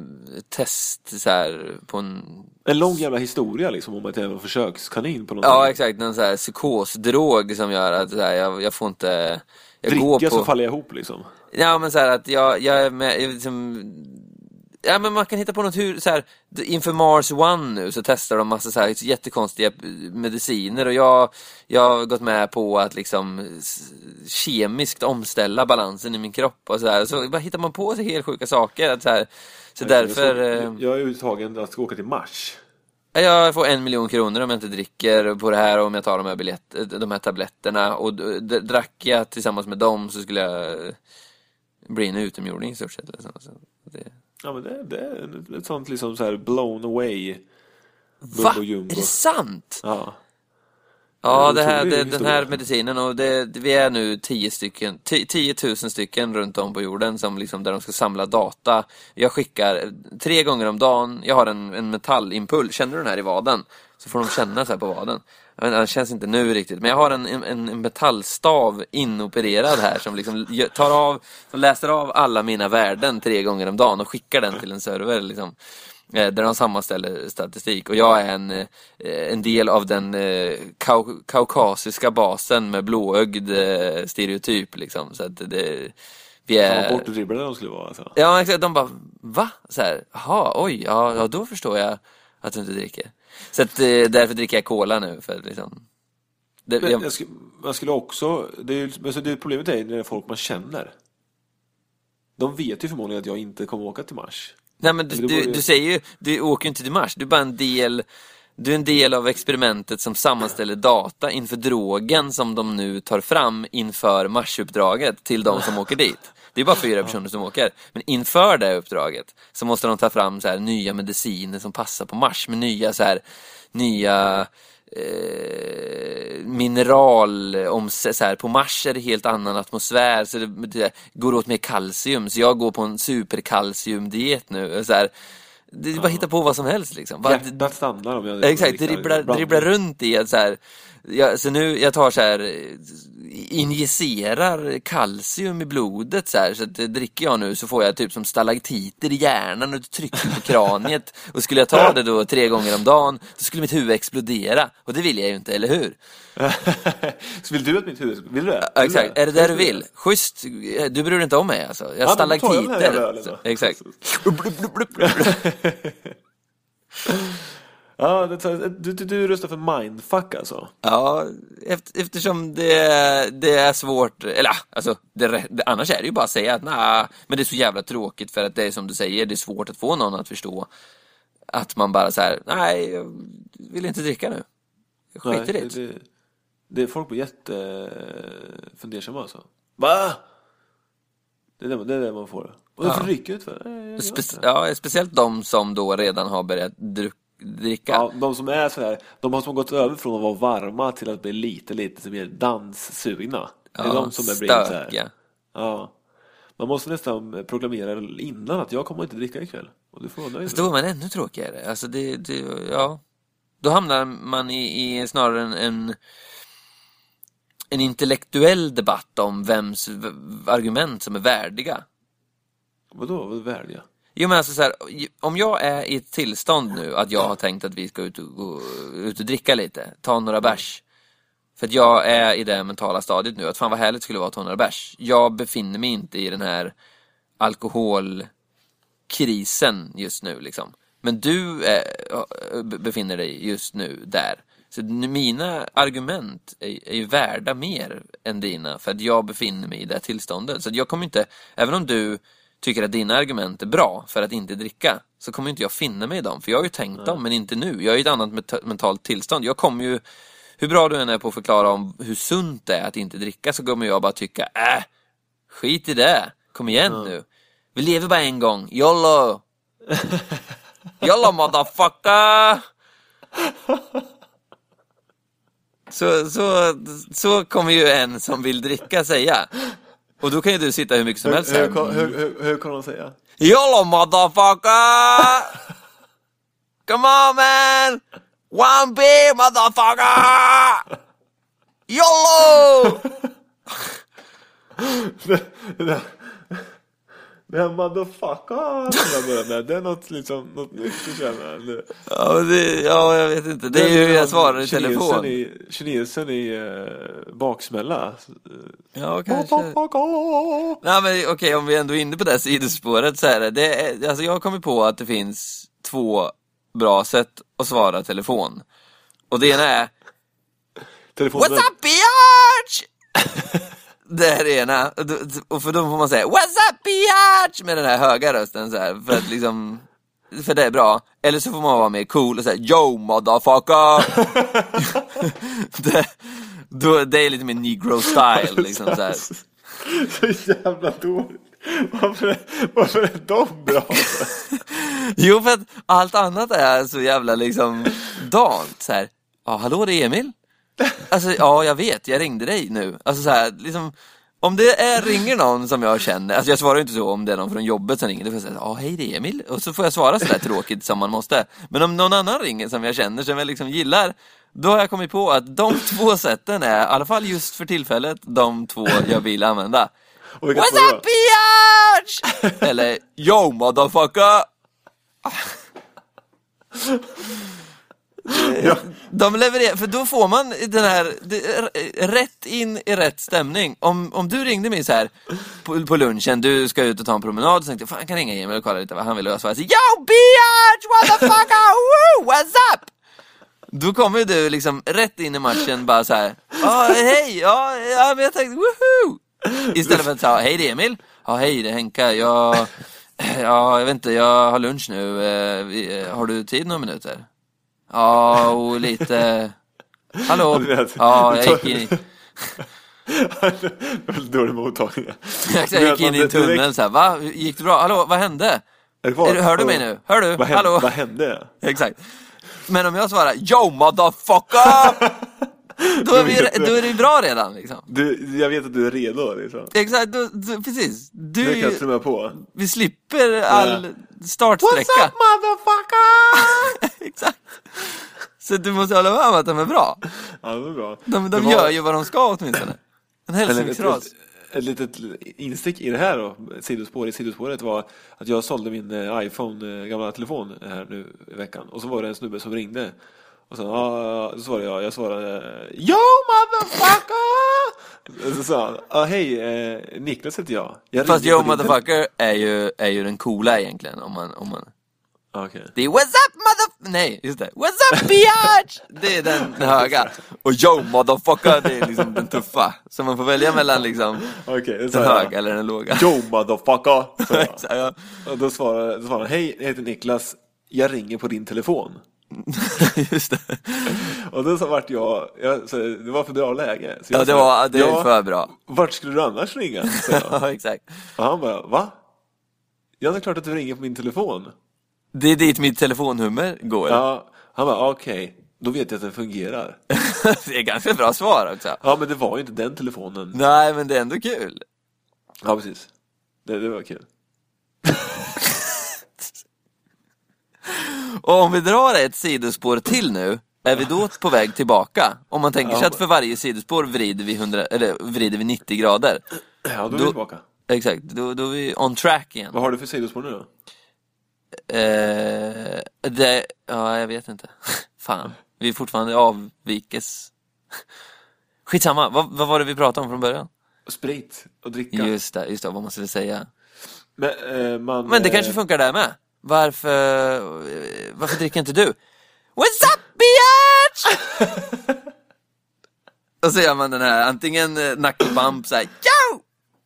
test så här på en... En lång jävla historia liksom om att jag är en försökskanin på något. Ja, exakt. Någon så här psykosdrog som gör att så här, jag, jag får inte... Jag Dricka går på... så faller jag ihop liksom. Ja, men så här att jag, jag är med... Jag liksom... Ja, men man kan hitta på något hur så här, inför Mars One nu så testar de massa så här jättekonstiga mediciner och jag jag har gått med på att liksom kemiskt omställa balansen i min kropp och så här, så bara hittar man på sig helt sjuka saker att så här, så jag därför jag, jag är uttagen att ska åka till Mars. Jag får en miljon kronor om jag inte dricker på det här, om jag tar de här, biljett, de här tabletterna. Och d- d- drack jag tillsammans med dem så skulle jag bli en utomjording i stort sett. Liksom. Så det... Ja, men det, det är ett sånt liksom så här blown away. Va? Är det sant? Ja. Ja, det här, det, den här medicinen, och det, vi är nu tio stycken, tio tusen stycken runt om på jorden som liksom, där de ska samla data. Jag skickar tre gånger om dagen, jag har en, en metallimpuls, känner du den här i vaden? Så får de känna så här på vaden. Jag vet, det känns inte nu riktigt, men jag har en, en, en metallstav inopererad här som liksom tar av, som läser av alla mina värden tre gånger om dagen och skickar den till en server liksom. Där de sammanställer statistik. Och jag är en, en del av den kau- kaukasiska basen med blåögd stereotyp liksom. Så att det, vi är... Ja, bortdribblade de skulle vara alltså. Ja, exakt. De bara, va? Så här, jaha, oj, ja, ja, då förstår jag att du inte dricker. Så att därför dricker jag cola nu för liksom... Det, Men jag... jag skulle, man skulle också, det är, alltså det problemet är när det är folk man känner. De vet ju förmodligen att jag inte kommer åka till Mars. Nej, men du, du, du säger ju, du åker ju inte till Mars. Du är bara en del, du är en del av experimentet som sammanställer data inför drogen som de nu tar fram inför Marsuppdraget till de som åker dit. Det är bara fyra personer som åker. Men inför det uppdraget så måste de ta fram så här nya mediciner som passar på Mars, med nya så här nya eh, mineral om så här, på Mars är det helt annan atmosfär, så det, det går åt mer kalcium, så jag går på en superkalciumdiet nu så här. Det är bara hitta på vad som helst liksom. Bara, Hjärtat stannar om jag... Exakt, dribblar, dribblar runt i att så här, jag, så nu jag tar så här, injicerar kalcium i blodet så här, så att det dricker jag nu så får jag typ som stalaktiter i hjärnan och trycker på kraniet, och skulle jag ta det då tre gånger om dagen så skulle mitt huvud explodera, och det vill jag ju inte, eller hur? Så vill du att mitt huvud, vill du det? Ja, exakt, är det där du vill? Schysst, du bryr dig inte om mig alltså. Jag ja, stalaktiter. Så, exakt. Ja, det, du, du, du röstar för mindfuck alltså. Ja, efter, eftersom det, det är svårt, eller alltså, det, det, annars är det ju bara att säga att nej, men det är så jävla tråkigt, för att det är som du säger, det är svårt att få någon att förstå att man bara så här, nej, jag vill inte dricka nu. Jag skiter i det. Det, det är folk på jätte fundersamma alltså. Va? Det är det, det är det man får. Och det ja. får dricka ut för. Spe- ja, speciellt de som då redan har börjat dru- dricka. Ja, de som är så här, de har som gått över från att vara varma till att bli lite lite mer danssugna. Det är ja, de som är blivit så här. stökiga. Ja. Man måste nästan proklamera innan att jag kommer inte dricka ikväll. Och du får vara nöjd. Då är man ännu tråkigare. Alltså det, det ja. Då hamnar man i, i snarare en, en en intellektuell debatt om vems argument som är värdiga. Vadå? Vad är värdiga? Jo, men alltså så här, om jag är i ett tillstånd nu att jag har tänkt att vi ska ut och, gå, ut och dricka lite, ta några bärs. För att jag är i det mentala stadiet nu att fan vad härligt skulle vara att ta några bärs. Jag befinner mig inte i den här alkoholkrisen just nu liksom. Men du är, befinner dig just nu där. Så mina argument är, är ju värda mer än dina, för att jag befinner mig i det tillståndet. Så att jag kommer inte, även om du tycker att dina argument är bra för att inte dricka, så kommer inte jag finna mig i dem. För jag har ju tänkt dem, men inte nu. Jag är i ett annat met- mentalt tillstånd. Jag kommer ju, hur bra du än är på att förklara om hur sunt det är att inte dricka, så kommer jag bara tycka, äh, skit i det. Kom igen mm. nu. Vi lever bara en gång. YOLO! YOLO motherfucker! Så, så, så kommer ju en som vill dricka säga. Och då kan ju du sitta hur mycket som helst. Hur, hur, hur, hur, hur kan de säga? YOLO motherfucker! Come on man! One beer motherfucker! YOLO! det, det, det här motherfucker som jag börjar med, det är något, liksom, något nytt att känna. Ja, det, ja, jag vet inte. Det är ju hur jag svarar i telefon. I, kinesen i uh, baksmälla. Ja, kanske. Nej, men okej, okay, om vi ändå är inne på det här sidospåret så är det, det är, alltså jag har kommit på att det finns två bra sätt att svara telefon. Och det ena är Telefonen. What's up, bitch? Det är det ena. Och för då får man säga What's up, bitch? Med den här höga rösten så här, för att liksom för det är bra. Eller så får man vara mer cool och säga yo motherfucker. det, då, det är lite mer negro style liksom så här. Så jävla dåligt. Varför, varför är de bra? Jo, för att allt annat är så jävla liksom dant så här. Ja, hallå, det är Emil. Alltså, ja, jag vet, jag ringde dig nu. Alltså så här, liksom om det är ringer någon som jag känner, alltså jag svarar ju inte så om det är någon från jobbet som ringer, då får jag säga, ja hej det är Emil, och så får jag svara sådär tråkigt som man måste. Men om någon annan ringer som jag känner, som jag liksom gillar, då har jag kommit på att de två sätten är, i alla fall just för tillfället, de två jag vill använda. What's up, bitch? Eller, yo motherfucker! Ja. De levererar, för då får man den här det, rätt in i rätt stämning. Om, om du ringde mig så här på, på lunchen, du ska ut och ta en promenad, så tänkte jag, fan jag kan ringa Emil och kolla lite vad han vill lösa. Jag säger, yo bitch, what the fuck, woo, what's up? Då kommer du liksom rätt in i matchen, bara så här, ja hej, ja, ja men jag tänkte, woohoo. Istället för att säga, hej det är Emil, ja hej det är Henka, jag, ja jag vet inte, jag har lunch nu, har du tid några minuter? Ja, och lite... Hallå? Ja, jag gick in i... Väldigt dålig mottagning. Jag gick in i en tunnel så här, va? Gick det bra? Hallå, vad hände? Är du, hör du mig nu? Hör du? Vad hände? Hallå? Vad hände? Exakt. Men om jag svarar, yo motherfucker! Då är, vi, då är det bra redan liksom. Du, jag vet att du är redo liksom. Exakt, du, du, precis. Du, du kan trumma på. Vi slipper all startsträcka. What's up motherfucker? Exakt. Så du måste hålla med om att de är bra. Ja, de är bra. De, de var... gör ju vad de ska åtminstone. En hälsningsras. Ett, ett litet instick i det här då, sidospår i sidospåret var att jag sålde min iPhone, gamla telefon här nu i veckan. Och så var det en snubbe som ringde. Och så, ja, så svarade jag, jag svarade, yo motherfucker! Så sa han, ja hej, eh, Niklas heter jag. jag Fast yo motherfucker är ju, är ju den coola egentligen, om man... Om man... Okay. Det är what's up mother... Nej, just det. What's up bitch? Det är den höga. Och yo motherfucker, det är liksom den tuffa. Så man får välja mellan liksom okay, den höga eller den låga. Yo motherfucker. Så, ja. Och då svarade, då svarade han, hej, jag heter Niklas. Jag ringer på din telefon. Just det. Och då så vart jag, jag så det var för bra läge. Så jag ja, det sa, var det är ja, för bra. Vart skulle du annars ringa? Ja, exakt. Och han bara, va? Ja, det är klart att du ringer på min telefon. Det är dit mitt telefonnummer går. Ja, han bara, okej. Okay. Då vet jag att den fungerar. Det är ganska bra svar också. Ja, men det var ju inte den telefonen. Nej, men det är ändå kul. Ja, precis. Det, det var kul. Och om vi drar ett sidospår till nu, är vi då på väg tillbaka? Om man tänker sig ja, att för varje sidospår vrider vi, hundra, eller vrider vi nittio grader. Ja, då är vi då, tillbaka. Exakt, då, då är vi on track igen. Vad har du för sidospår nu då? Eh, det, ja, jag vet inte. Fan, vi är fortfarande avvikes. Skitsamma, vad, vad var det vi pratade om från början? Sprit och dricka. Just det, just det, vad man skulle säga. Men, eh, man, Men det kanske funkar där med. Varför, varför dricker inte du? What's up, bitch? Och så gör man den här, antingen knuckle bump, så här, yo!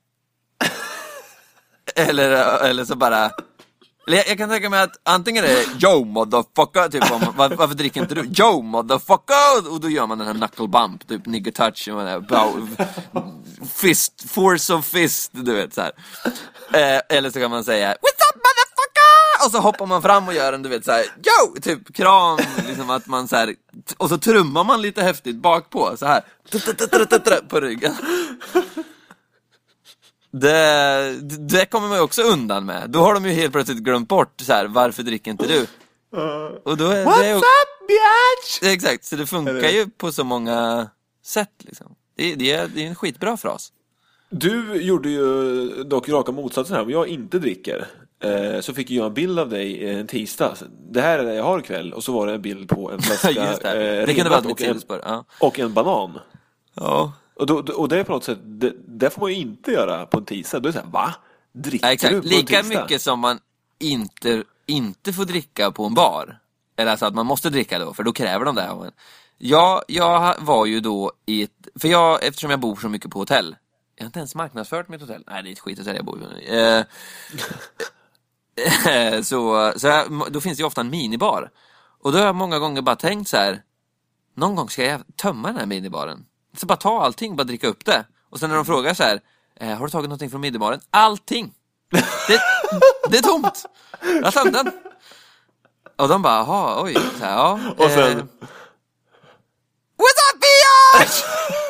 eller, eller så bara... Jag, jag kan tänka mig att antingen är det yo motherfucker, typ om, var, varför dricker inte du? Yo motherfucker! Och då gör man den här knuckle bump, typ nigger touch, man är, bow, fist, force of fist, du vet så här. Eh, eller så kan man säga what's up motherfucker! Och så hoppar man fram och gör en, du vet så här, yo! Typ kram, liksom att man så här, och så trummar man lite häftigt bakpå, så här, på ryggen. Det, det kommer man ju också undan med. Då har de ju helt plötsligt glömt bort så här, varför dricker inte du? Och då är what's det, up bitch? exakt, så det funkar ju på så många sätt liksom. Det, det, är, det är en skitbra fras. Du gjorde ju dock raka motsatsen här. Om jag inte dricker eh, så fick jag en bild av dig en tisdag. Det här är det jag har ikväll. Och så var det en bild på en flaska Just det. Eh, det kunde vara och, en, ja. och en banan. Ja. Och, då, och det är på något sätt, det, det får man ju inte göra på en tisdag. Då är det så här, va? Dricker ja, exakt. du på lika en tisdag? mycket som man inte, inte får dricka på en bar. Eller alltså att man måste dricka då, för då kräver de det här. Ja, jag var ju då i ett... För jag, eftersom jag bor så mycket på hotell. Jag har inte ens marknadsfört mitt hotell. Nej, det är ett skithotell jag bor i. Eh, så så jag, då finns det ju ofta en minibar. Och då har jag många gånger bara tänkt så här: någon gång ska jag tömma den här minibaren. Så bara ta allting, bara dricka upp det. Och sen när de frågar så här: eh, har du tagit någonting från minibaren? Allting! Det, det är tomt! Jag har tagit den. Och de bara, jaha, oj. Så här, ja, Och sen... Eh, what's up, bitch?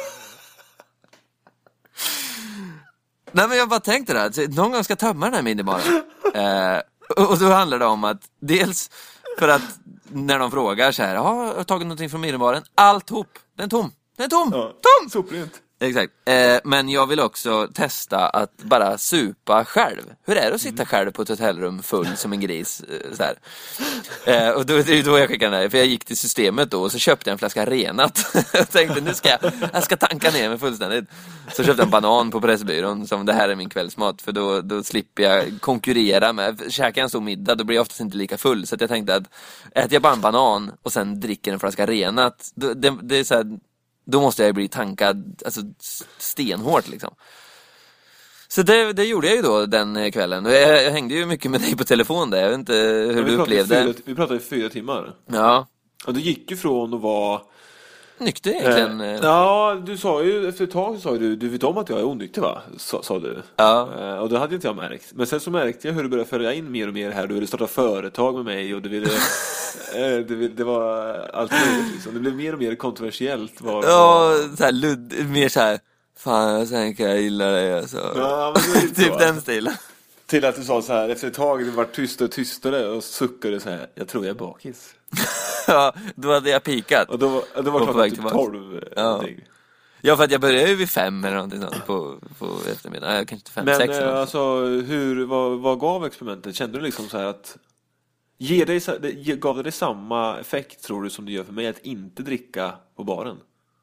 Nej, men jag bara tänkte det här. Någon gång ska jag tömma den här minibaren. Eh, och då handlar det om att dels för att när de frågar så här: ja, har du tagit någonting från minibaren? Alltihop. Den är tom. Den är tom. Ja, tom. soprent. Exakt. Eh, men jag vill också testa att bara supa själv. Hur är det att sitta själv på ett hotellrum full som en gris? Eh, så här. Eh, och då, det är då jag skickade den här. För jag gick till systemet då och så köpte jag en flaska renat. Jag tänkte, nu ska jag, jag ska tanka ner mig fullständigt. Så köpte jag en banan på Pressbyrån som det här är min kvällsmat. För då, då slipper jag konkurrera med. Käkar jag en stor middag, då blir jag oftast inte lika full. Så att jag tänkte att äter jag bara en banan och sen dricker en flaska renat. Då, det, det är så här... Då måste jag bli tankad alltså stenhårt liksom. Så det, det gjorde jag ju då den kvällen. Och jag, jag hängde ju mycket med dig på telefon där. Jag vet inte hur ja, du upplevde. Fyra, vi pratade i fyra timmar. Ja. Och du gick ju från att vara... Nykter egentligen. Eh, ja, du sa ju efter ett tag så sa du, du vet om att jag är onykter va? Sa, sa du. Ja. Eh, och det hade inte jag märkt. Men sen så märkte jag hur du började föra in mer och mer här. Du ville starta företag med mig och du ville... eh, det, det var allt möjligt liksom. Det blev mer och mer kontroversiellt. Var, ja, så här ludd, mer så här, fan sen kan jag gilla dig alltså. Ja, men det typ den stilen. Till att du sa så här, efter ett tag du var tystare och tystare och suckade så här, jag tror jag är bakis. Ja, då hade jag pikat. Och då, då var det klart typ tolv. Ja. Ja, för att jag började ju vid fem eller någonting sånt på, på eftermiddagen. Jag kanske inte fem, men, sex eller något. Alltså, hur, vad, vad gav experimentet? Kände du liksom så här att ge dig, det, gav det dig samma effekt tror du som det gör för mig att inte dricka på baren?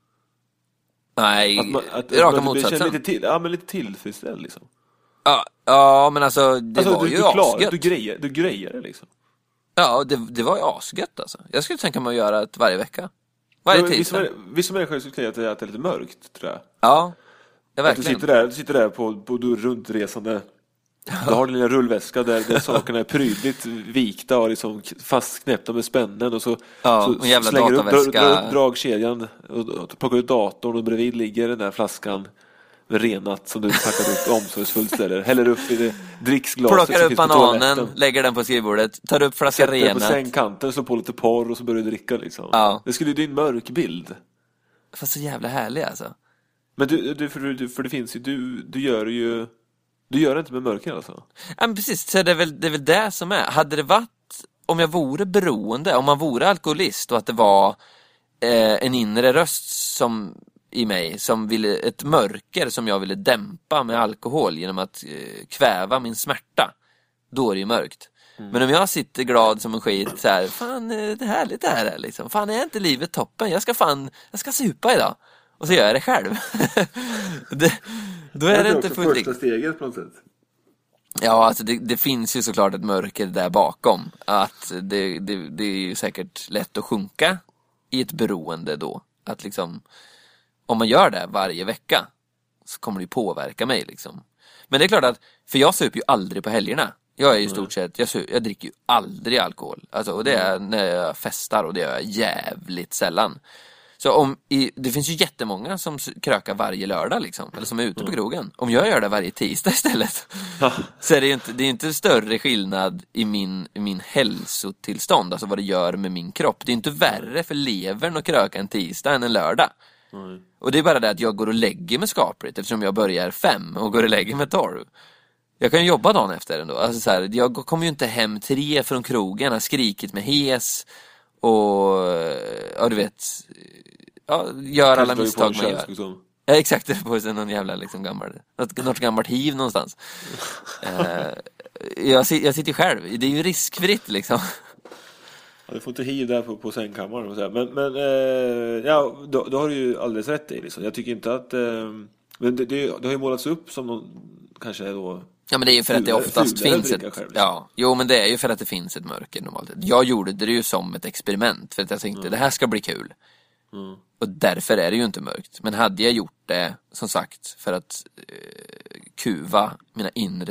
Nej, att man, att, raka att motsatsen. Lite till, ja, men lite tillfredsställd liksom. Ja, ja, men alltså det alltså, var du, ju du klar, asgött. Du grejer, du grejer det liksom. Ja, det, det var ju asgött alltså. Jag skulle tänka mig att göra det varje vecka. Varje ja, tisdag. Vissa människor skulle säga att det är lite mörkt, tror jag. Ja, ja verkligen. Du sitter där, du sitter där på, på runtresande. Du har din lilla rullväska där, där sakerna är prydligt vikta och liksom fastknäppta med spännen. Och så, ja, så en jävla slänger du upp, dataväska. drar upp dragkedjan och, och plockar ut datorn och bredvid ligger den där flaskan med renat som du packat upp omsorgsfullt ställer. Häller upp i det dricksglaset. Plockar upp bananen, lägger den på skrivbordet, tar upp flaskan renat. Sätter på sängkanten, slår på lite porr och så börjar du dricka liksom. Ja. Det skulle ju din mörk bild. Fast så jävla härlig alltså. Men du, du, för, du, för det finns ju, du, du gör ju, du gör det inte med mörker alltså. Ja, men precis, så det är väl det, är väl det som är. Hade det varit, om jag vore beroende, om man vore alkoholist och att det var eh, en inre röst som i mig som ville, ett mörker som jag ville dämpa med alkohol genom att eh, kväva min smärta, då är det ju mörkt. Mm. Men om jag sitter glad som en skit så här, fan det är härligt det här är liksom. Fan är inte livet toppen? Jag ska fan, jag ska supa idag. Och så gör jag det själv. det, då är det, det inte fullt första steget på något sätt. Ja, alltså det, det finns ju såklart ett mörker där bakom. Att det, det, det är ju säkert lätt att sjunka i ett beroende då. Att liksom, om man gör det varje vecka så kommer det ju påverka mig liksom. Men det är klart att, för jag super ju aldrig på helgerna. Jag är ju i stort sett, jag, super, jag dricker ju aldrig alkohol. Alltså, och det är när jag festar och det gör jag jävligt sällan. Så om i, det finns ju jättemånga som krökar varje lördag liksom, eller som är ute på krogen. Om jag gör det varje tisdag istället så är det ju inte, det är inte större skillnad i min, i min hälsotillstånd, alltså vad det gör med min kropp. Det är inte värre för levern att kröka en tisdag än en lördag. Mm. Och det är bara det att jag går och lägger mig skapligt eftersom jag börjar fem och går och lägger mig tolv. Jag kan ju jobba dagen efter ändå. Alltså så här, jag kommer ju inte hem tre från krogen, har skrikit med hes och ja, du vet, ja, gör alla misstag man gör. Ja, exakt, det är på sig någon jävla liksom gammal, något, något gammalt hiv någonstans. uh, jag, jag sitter ju själv, det är ju riskfritt liksom. Ja, du får inte hiv där på, på sängkammaren. Men, men uh, ja, då, då har du ju alldeles rätt i liksom. Jag tycker inte att uh, men det, det, det har ju målats upp som någon, kanske då. Ja, men det är ju för att det oftast finns ett själv, liksom. Ja, jo, men det är ju för att det finns ett mörker normalt. Jag gjorde det ju som ett experiment för att jag tänkte, mm. det här ska bli kul. Mm. Och därför är det ju inte mörkt. Men hade jag gjort det, som sagt, för att eh, kuva mina inre smärtor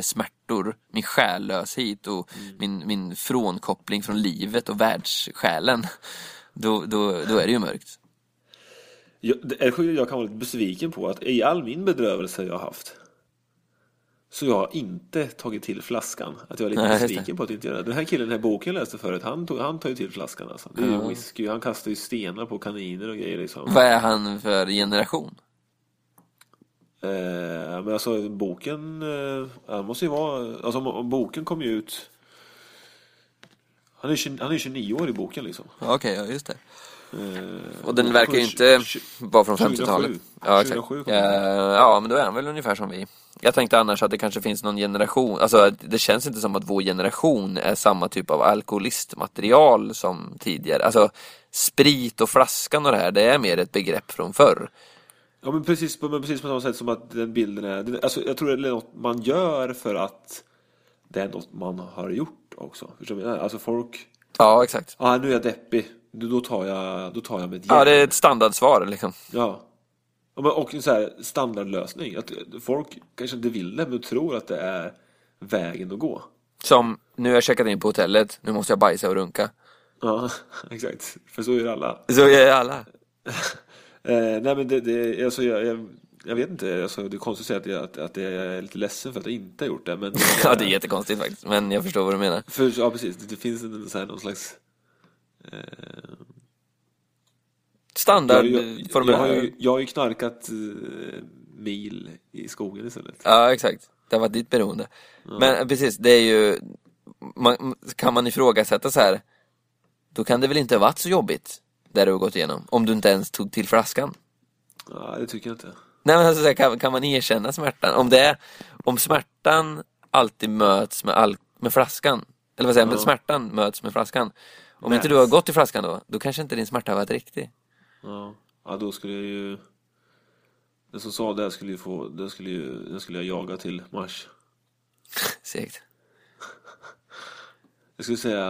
smärtor, min själlöshet och mm. min, min frånkoppling från livet och världssjälen, då, då, då är det ju mörkt. Jag, det är sjukt, jag kan vara lite besviken på att i all min bedrövelse jag har haft, så jag har inte tagit till flaskan. Att jag är lite Nej, besviken på att inte göra det. Den här killen, den här boken jag läste förut, han, tog, han tar ju till flaskan alltså. Det är mm. ju whisky, han kastar ju stenar på kaniner och grejer liksom. Vad är han för generation? Eh, men alltså boken eh, han måste ju vara, alltså boken kom ju ut, han är ju han är tjugonio år i boken liksom. Okej, okay, ja just det. Eh, och den verkar ju inte vara från femtiotalet. Ja, exakt. Ja, ja, men då är han väl ungefär som vi. Jag tänkte annars att det kanske finns någon generation, alltså det känns inte som att vår generation är samma typ av alkoholistmaterial som tidigare. Alltså sprit och flaskan och det här, det är mer ett begrepp från förr. Ja, men precis på, men precis på samma sätt som att den bilden är, alltså jag tror det är något man gör för att det är något man har gjort också. Förstår du? Alltså folk. Ja, exakt. Ja, ah, nu är jag deppig. Då tar jag då tar jag med ett hjärn. Ja, det är ett standardsvar liksom. Ja. Och en så här standardlösning att folk kanske inte vill det, men tror att det är vägen att gå. Som nu har jag checkat in på hotellet, nu måste jag bajsa och runka. Ja, exakt. För så är det alla. Så är alla. Eh, nej men det, det alltså jag, jag, jag vet inte, alltså, det är konstigt att säga att, jag, att jag är lite ledsen för att jag inte har gjort det, men ja, det är jättekonstigt faktiskt, men jag förstår vad du menar. För, ja, precis, det, det finns en, så här, någon slags eh, standard jag, jag, jag, jag, har ju, jag har ju knarkat eh, mil i skogen istället. Ja, exakt, det har varit ditt beroende. Ja. Men precis, det är ju man, kan man ifrågasätta så här, då kan det väl inte ha varit så jobbigt där du har gått igenom, om du inte ens tog till flaskan. Ja, det tycker jag inte. Nej, men alltså, kan, kan man erkänna smärtan? Om det är, om smärtan alltid möts med, all, med flaskan, eller vad säger jag, ja. smärtan möts med flaskan. Om Mäts. inte du har gått till flaskan då, då kanske inte din smärta har varit riktig. Ja, ja då skulle jag ju, den som sa det skulle ju få, den skulle ju, den skulle jag jaga till mars. Segt. Jag skulle säga.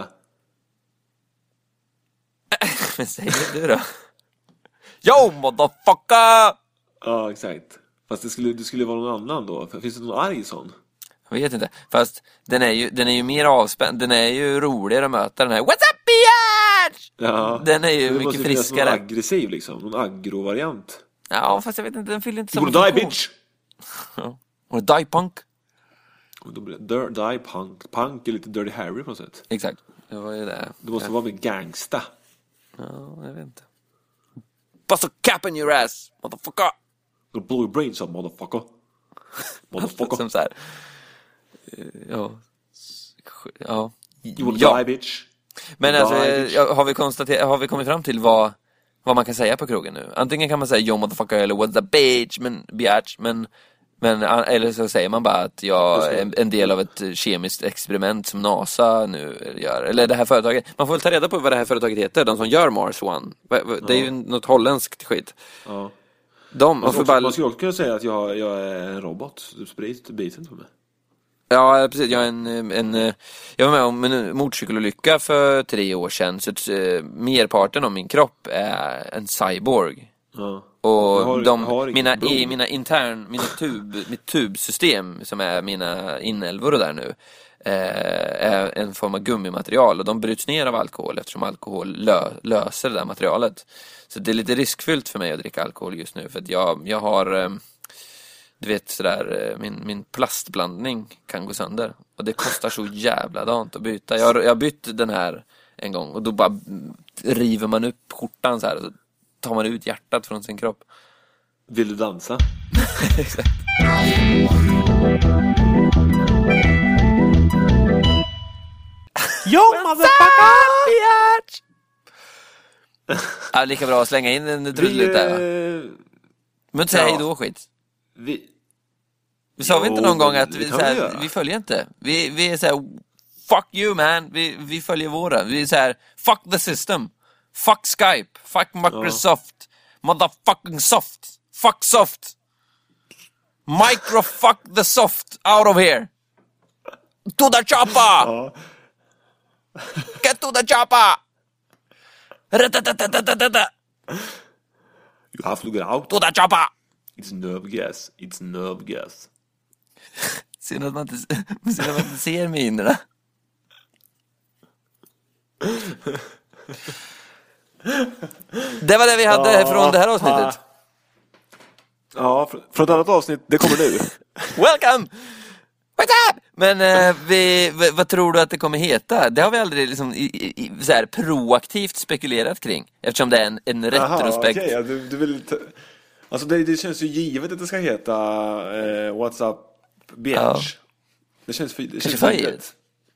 Men säg det du då. Yo, motherfucker! Ja, exakt. Fast det skulle, det skulle vara någon annan då. Finns det någon arg sån? Jag vet inte. Fast den är ju, den är ju mer avspänd. Den är ju roligare att möta den här. What's up, bitch? Ja. Den är ju mycket friskare. Någon aggressiv liksom. Någon aggro-variant. Ja, fast jag vet inte. Den fyller inte samma funktion. You gonna die, bitch! Ja. Och die, punk. Dir, die, punk. Punk är lite Dirty Harry på något sätt. Exakt. Det var ju det. Det måste ja. vara med gangsta. Ja, jag vet inte. Bust a cap in your ass, motherfucker! Gonna blow your brains up, motherfucker. Motherfucker. Som så här. Ja. Ja. You will ja. die, bitch. Men alltså, bitch. har vi konstaterat, har vi kommit fram till vad, vad man kan säga på krogen nu? Antingen kan man säga yo motherfucker eller what's the bitch, men biatch, men men eller så säger man bara att jag är en del av ett kemiskt experiment som NASA nu gör. Eller det här företaget. Man får väl ta reda på vad det här företaget heter. De som gör Mars One. Det är ju något holländskt skit. Ja. De, man, skulle också, bara... man skulle också kunna säga att jag, jag är en robot. Du sprit biten på mig. Ja, precis. Jag, är en, en, jag var med om en motorcykelolycka för tre år sedan. Så att, uh, merparten av min kropp är en cyborg. Ja. Och har, de, har mina, i, mina intern, mina tub, mitt tubsystem som är mina inälvor och där nu eh, är en form av gummimaterial och de bryts ner av alkohol eftersom alkohol lö, löser det där materialet. Så det är lite riskfyllt för mig att dricka alkohol just nu för att jag, jag har eh, du vet sådär, min, min plastblandning kan gå sönder och det kostar så jävla dant att byta. Jag, jag har bytt den här en gång och då bara river man upp skjortan så här och så tar man ut hjärtat från sin kropp. Vill du dansa? Exakt. Yo, motherfucker! Ja, lika bra att slänga in en trudelutt där, va? Men säg ja. då, skit. Vi, vi sa jo, vi inte någon gång att vi, vi, så här, vi följer inte. Vi, vi är så här, fuck you man. Vi, vi följer våra. Vi är så här, fuck the system. Fuck Skype. Fuck Microsoft. Ja. Motherfucking soft. Fuck soft. Micro fuck the soft out of here. To the chopper. Ja. Get to the chopper. You have to get out. To the chopper. It's nerve gas. It's nerve gas. Synd att man inte, synd att man inte ser minerna. Det var det vi hade ja, från det här avsnittet. Ja, från ett annat avsnitt. Det kommer nu. Welcome! What's up? Men eh, vi, v- vad tror du att det kommer heta? Det har vi aldrig liksom, i, i, så här, proaktivt spekulerat kring. Eftersom det är en, en retrospekt. Aha, okay, ja, du, du vill ta... Alltså det, det känns ju givet att det ska heta eh, What's up, bitch. Ja. Det känns för, det känns för givet.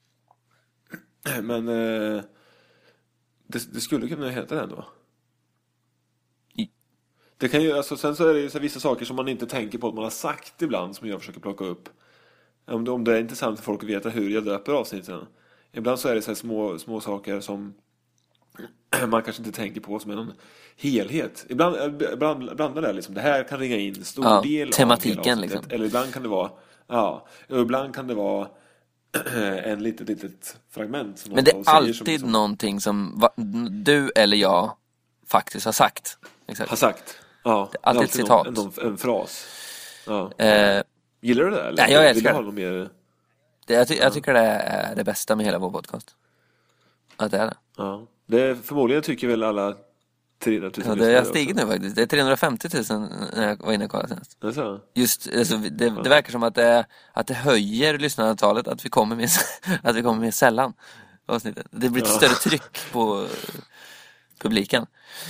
Men eh, det, det skulle kunna heta det ändå. I. Det kan ju, alltså, sen så är det ju så vissa saker som man inte tänker på att man har sagt ibland som jag försöker plocka upp. Om det, om det är intressant för folk att veta hur jag döper avsnitten. Ibland så är det så här små, små saker som man kanske inte tänker på som är någon helhet. Ibland, ibland, ibland är det liksom, det här kan ringa in stor ja, del tematiken av liksom. Eller ibland kan det vara, ja, ibland kan det vara en litet, litet fragment. Som men det är alltid som, som, någonting som va, du eller jag faktiskt har sagt. Exakt. Har sagt, ja. Det är alltid, alltid ett citat. Någon, en, en fras. Ja. Eh, Gillar du det? Eller? Ja, jag älskar det. Mer... det jag, ty- jag tycker det är det bästa med hela vår podcast. Att det är det. Ja. Det är, förmodligen tycker väl alla trehundratusen. Ja, det har stigit nu faktiskt. Det är trehundrafemtio tusen när jag var inne och kollade senast. Det är så? Just, alltså, det, det verkar som att det, att det höjer lyssnarantalet att vi kommer med, att vi kommer med sällan avsnittet. Det blir ett ja. större tryck på publiken.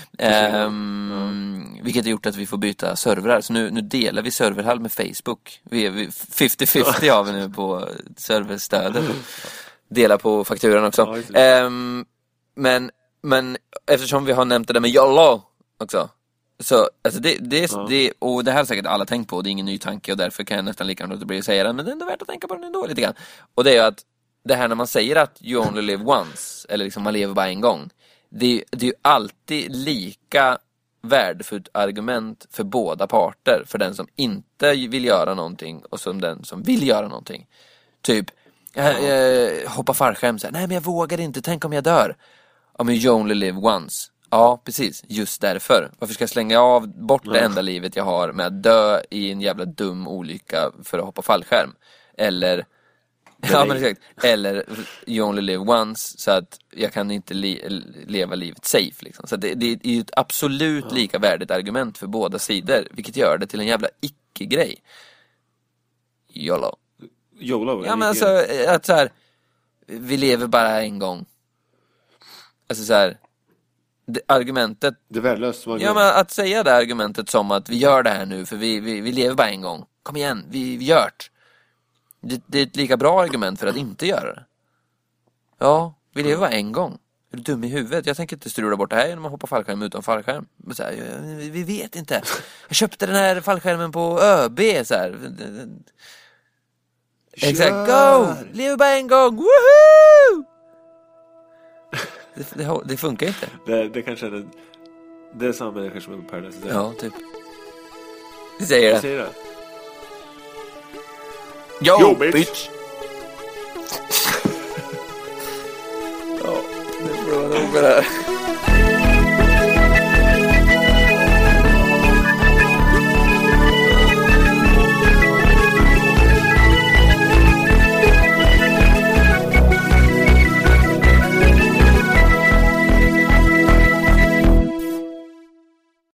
Ehm, ja. Vilket har gjort att vi får byta servrar. Så nu, nu delar vi serverhall med Facebook. Vi är femtio femtio av nu på serverstödet. Delar på fakturan också. Ja, ehm, men, men eftersom vi har nämnt det där med YOLO också. Så alltså det, det, ja. det, och det här har säkert alla tänkt på. Det är ingen ny tanke och därför kan jag nästan lika gärna bli att säga det. Men det är ändå värt att tänka på den ändå lite grann. Och det är ju att det här när man säger att you only live once. Eller liksom man lever bara en gång. Det, det är ju alltid lika värdefullt argument för båda parter. För den som inte vill göra någonting och som den som vill göra någonting. Typ, jag, jag hoppar fallskärm så här, nej men jag vågar inte, tänk om jag dör. Ja men you only live once. Ja precis, just därför. Varför ska jag slänga av bort det enda livet jag har med att dö i en jävla dum olycka för att hoppa fallskärm. Eller... Ja, men exakt. Eller you only live once, så att jag kan inte le- leva livet safe liksom. Så det, det är ju ett absolut ja. lika värdigt argument för båda sidor, vilket gör det till en jävla icke-grej. YOLO. YOLO? Ja, men alltså att så här, vi lever bara en gång. Alltså så här, det, argumentet... Det är värdelöst. Ja, men att säga det argumentet som att vi gör det här nu för vi, vi, vi lever bara en gång. Kom igen, vi, vi gör det. Det, det är ett lika bra argument för att inte göra det. Ja, vi lever bara en gång. Är du dum i huvudet? Jag tänker inte strula bort det här genom att hoppa fallskärm utan fallskärm. Så här, vi vet inte. Jag köpte den här fallskärmen på ÖB så här. Exakt, go! Lever bara en gång. Woohoo! Det, det, det funkar inte. Det, det kanske är det, det är samma människor som är på Paradise. Ja, typ. Vi säger det. Vi säger det. Yo, Yo bitch! bitch. Ja, det är bra nog med det här.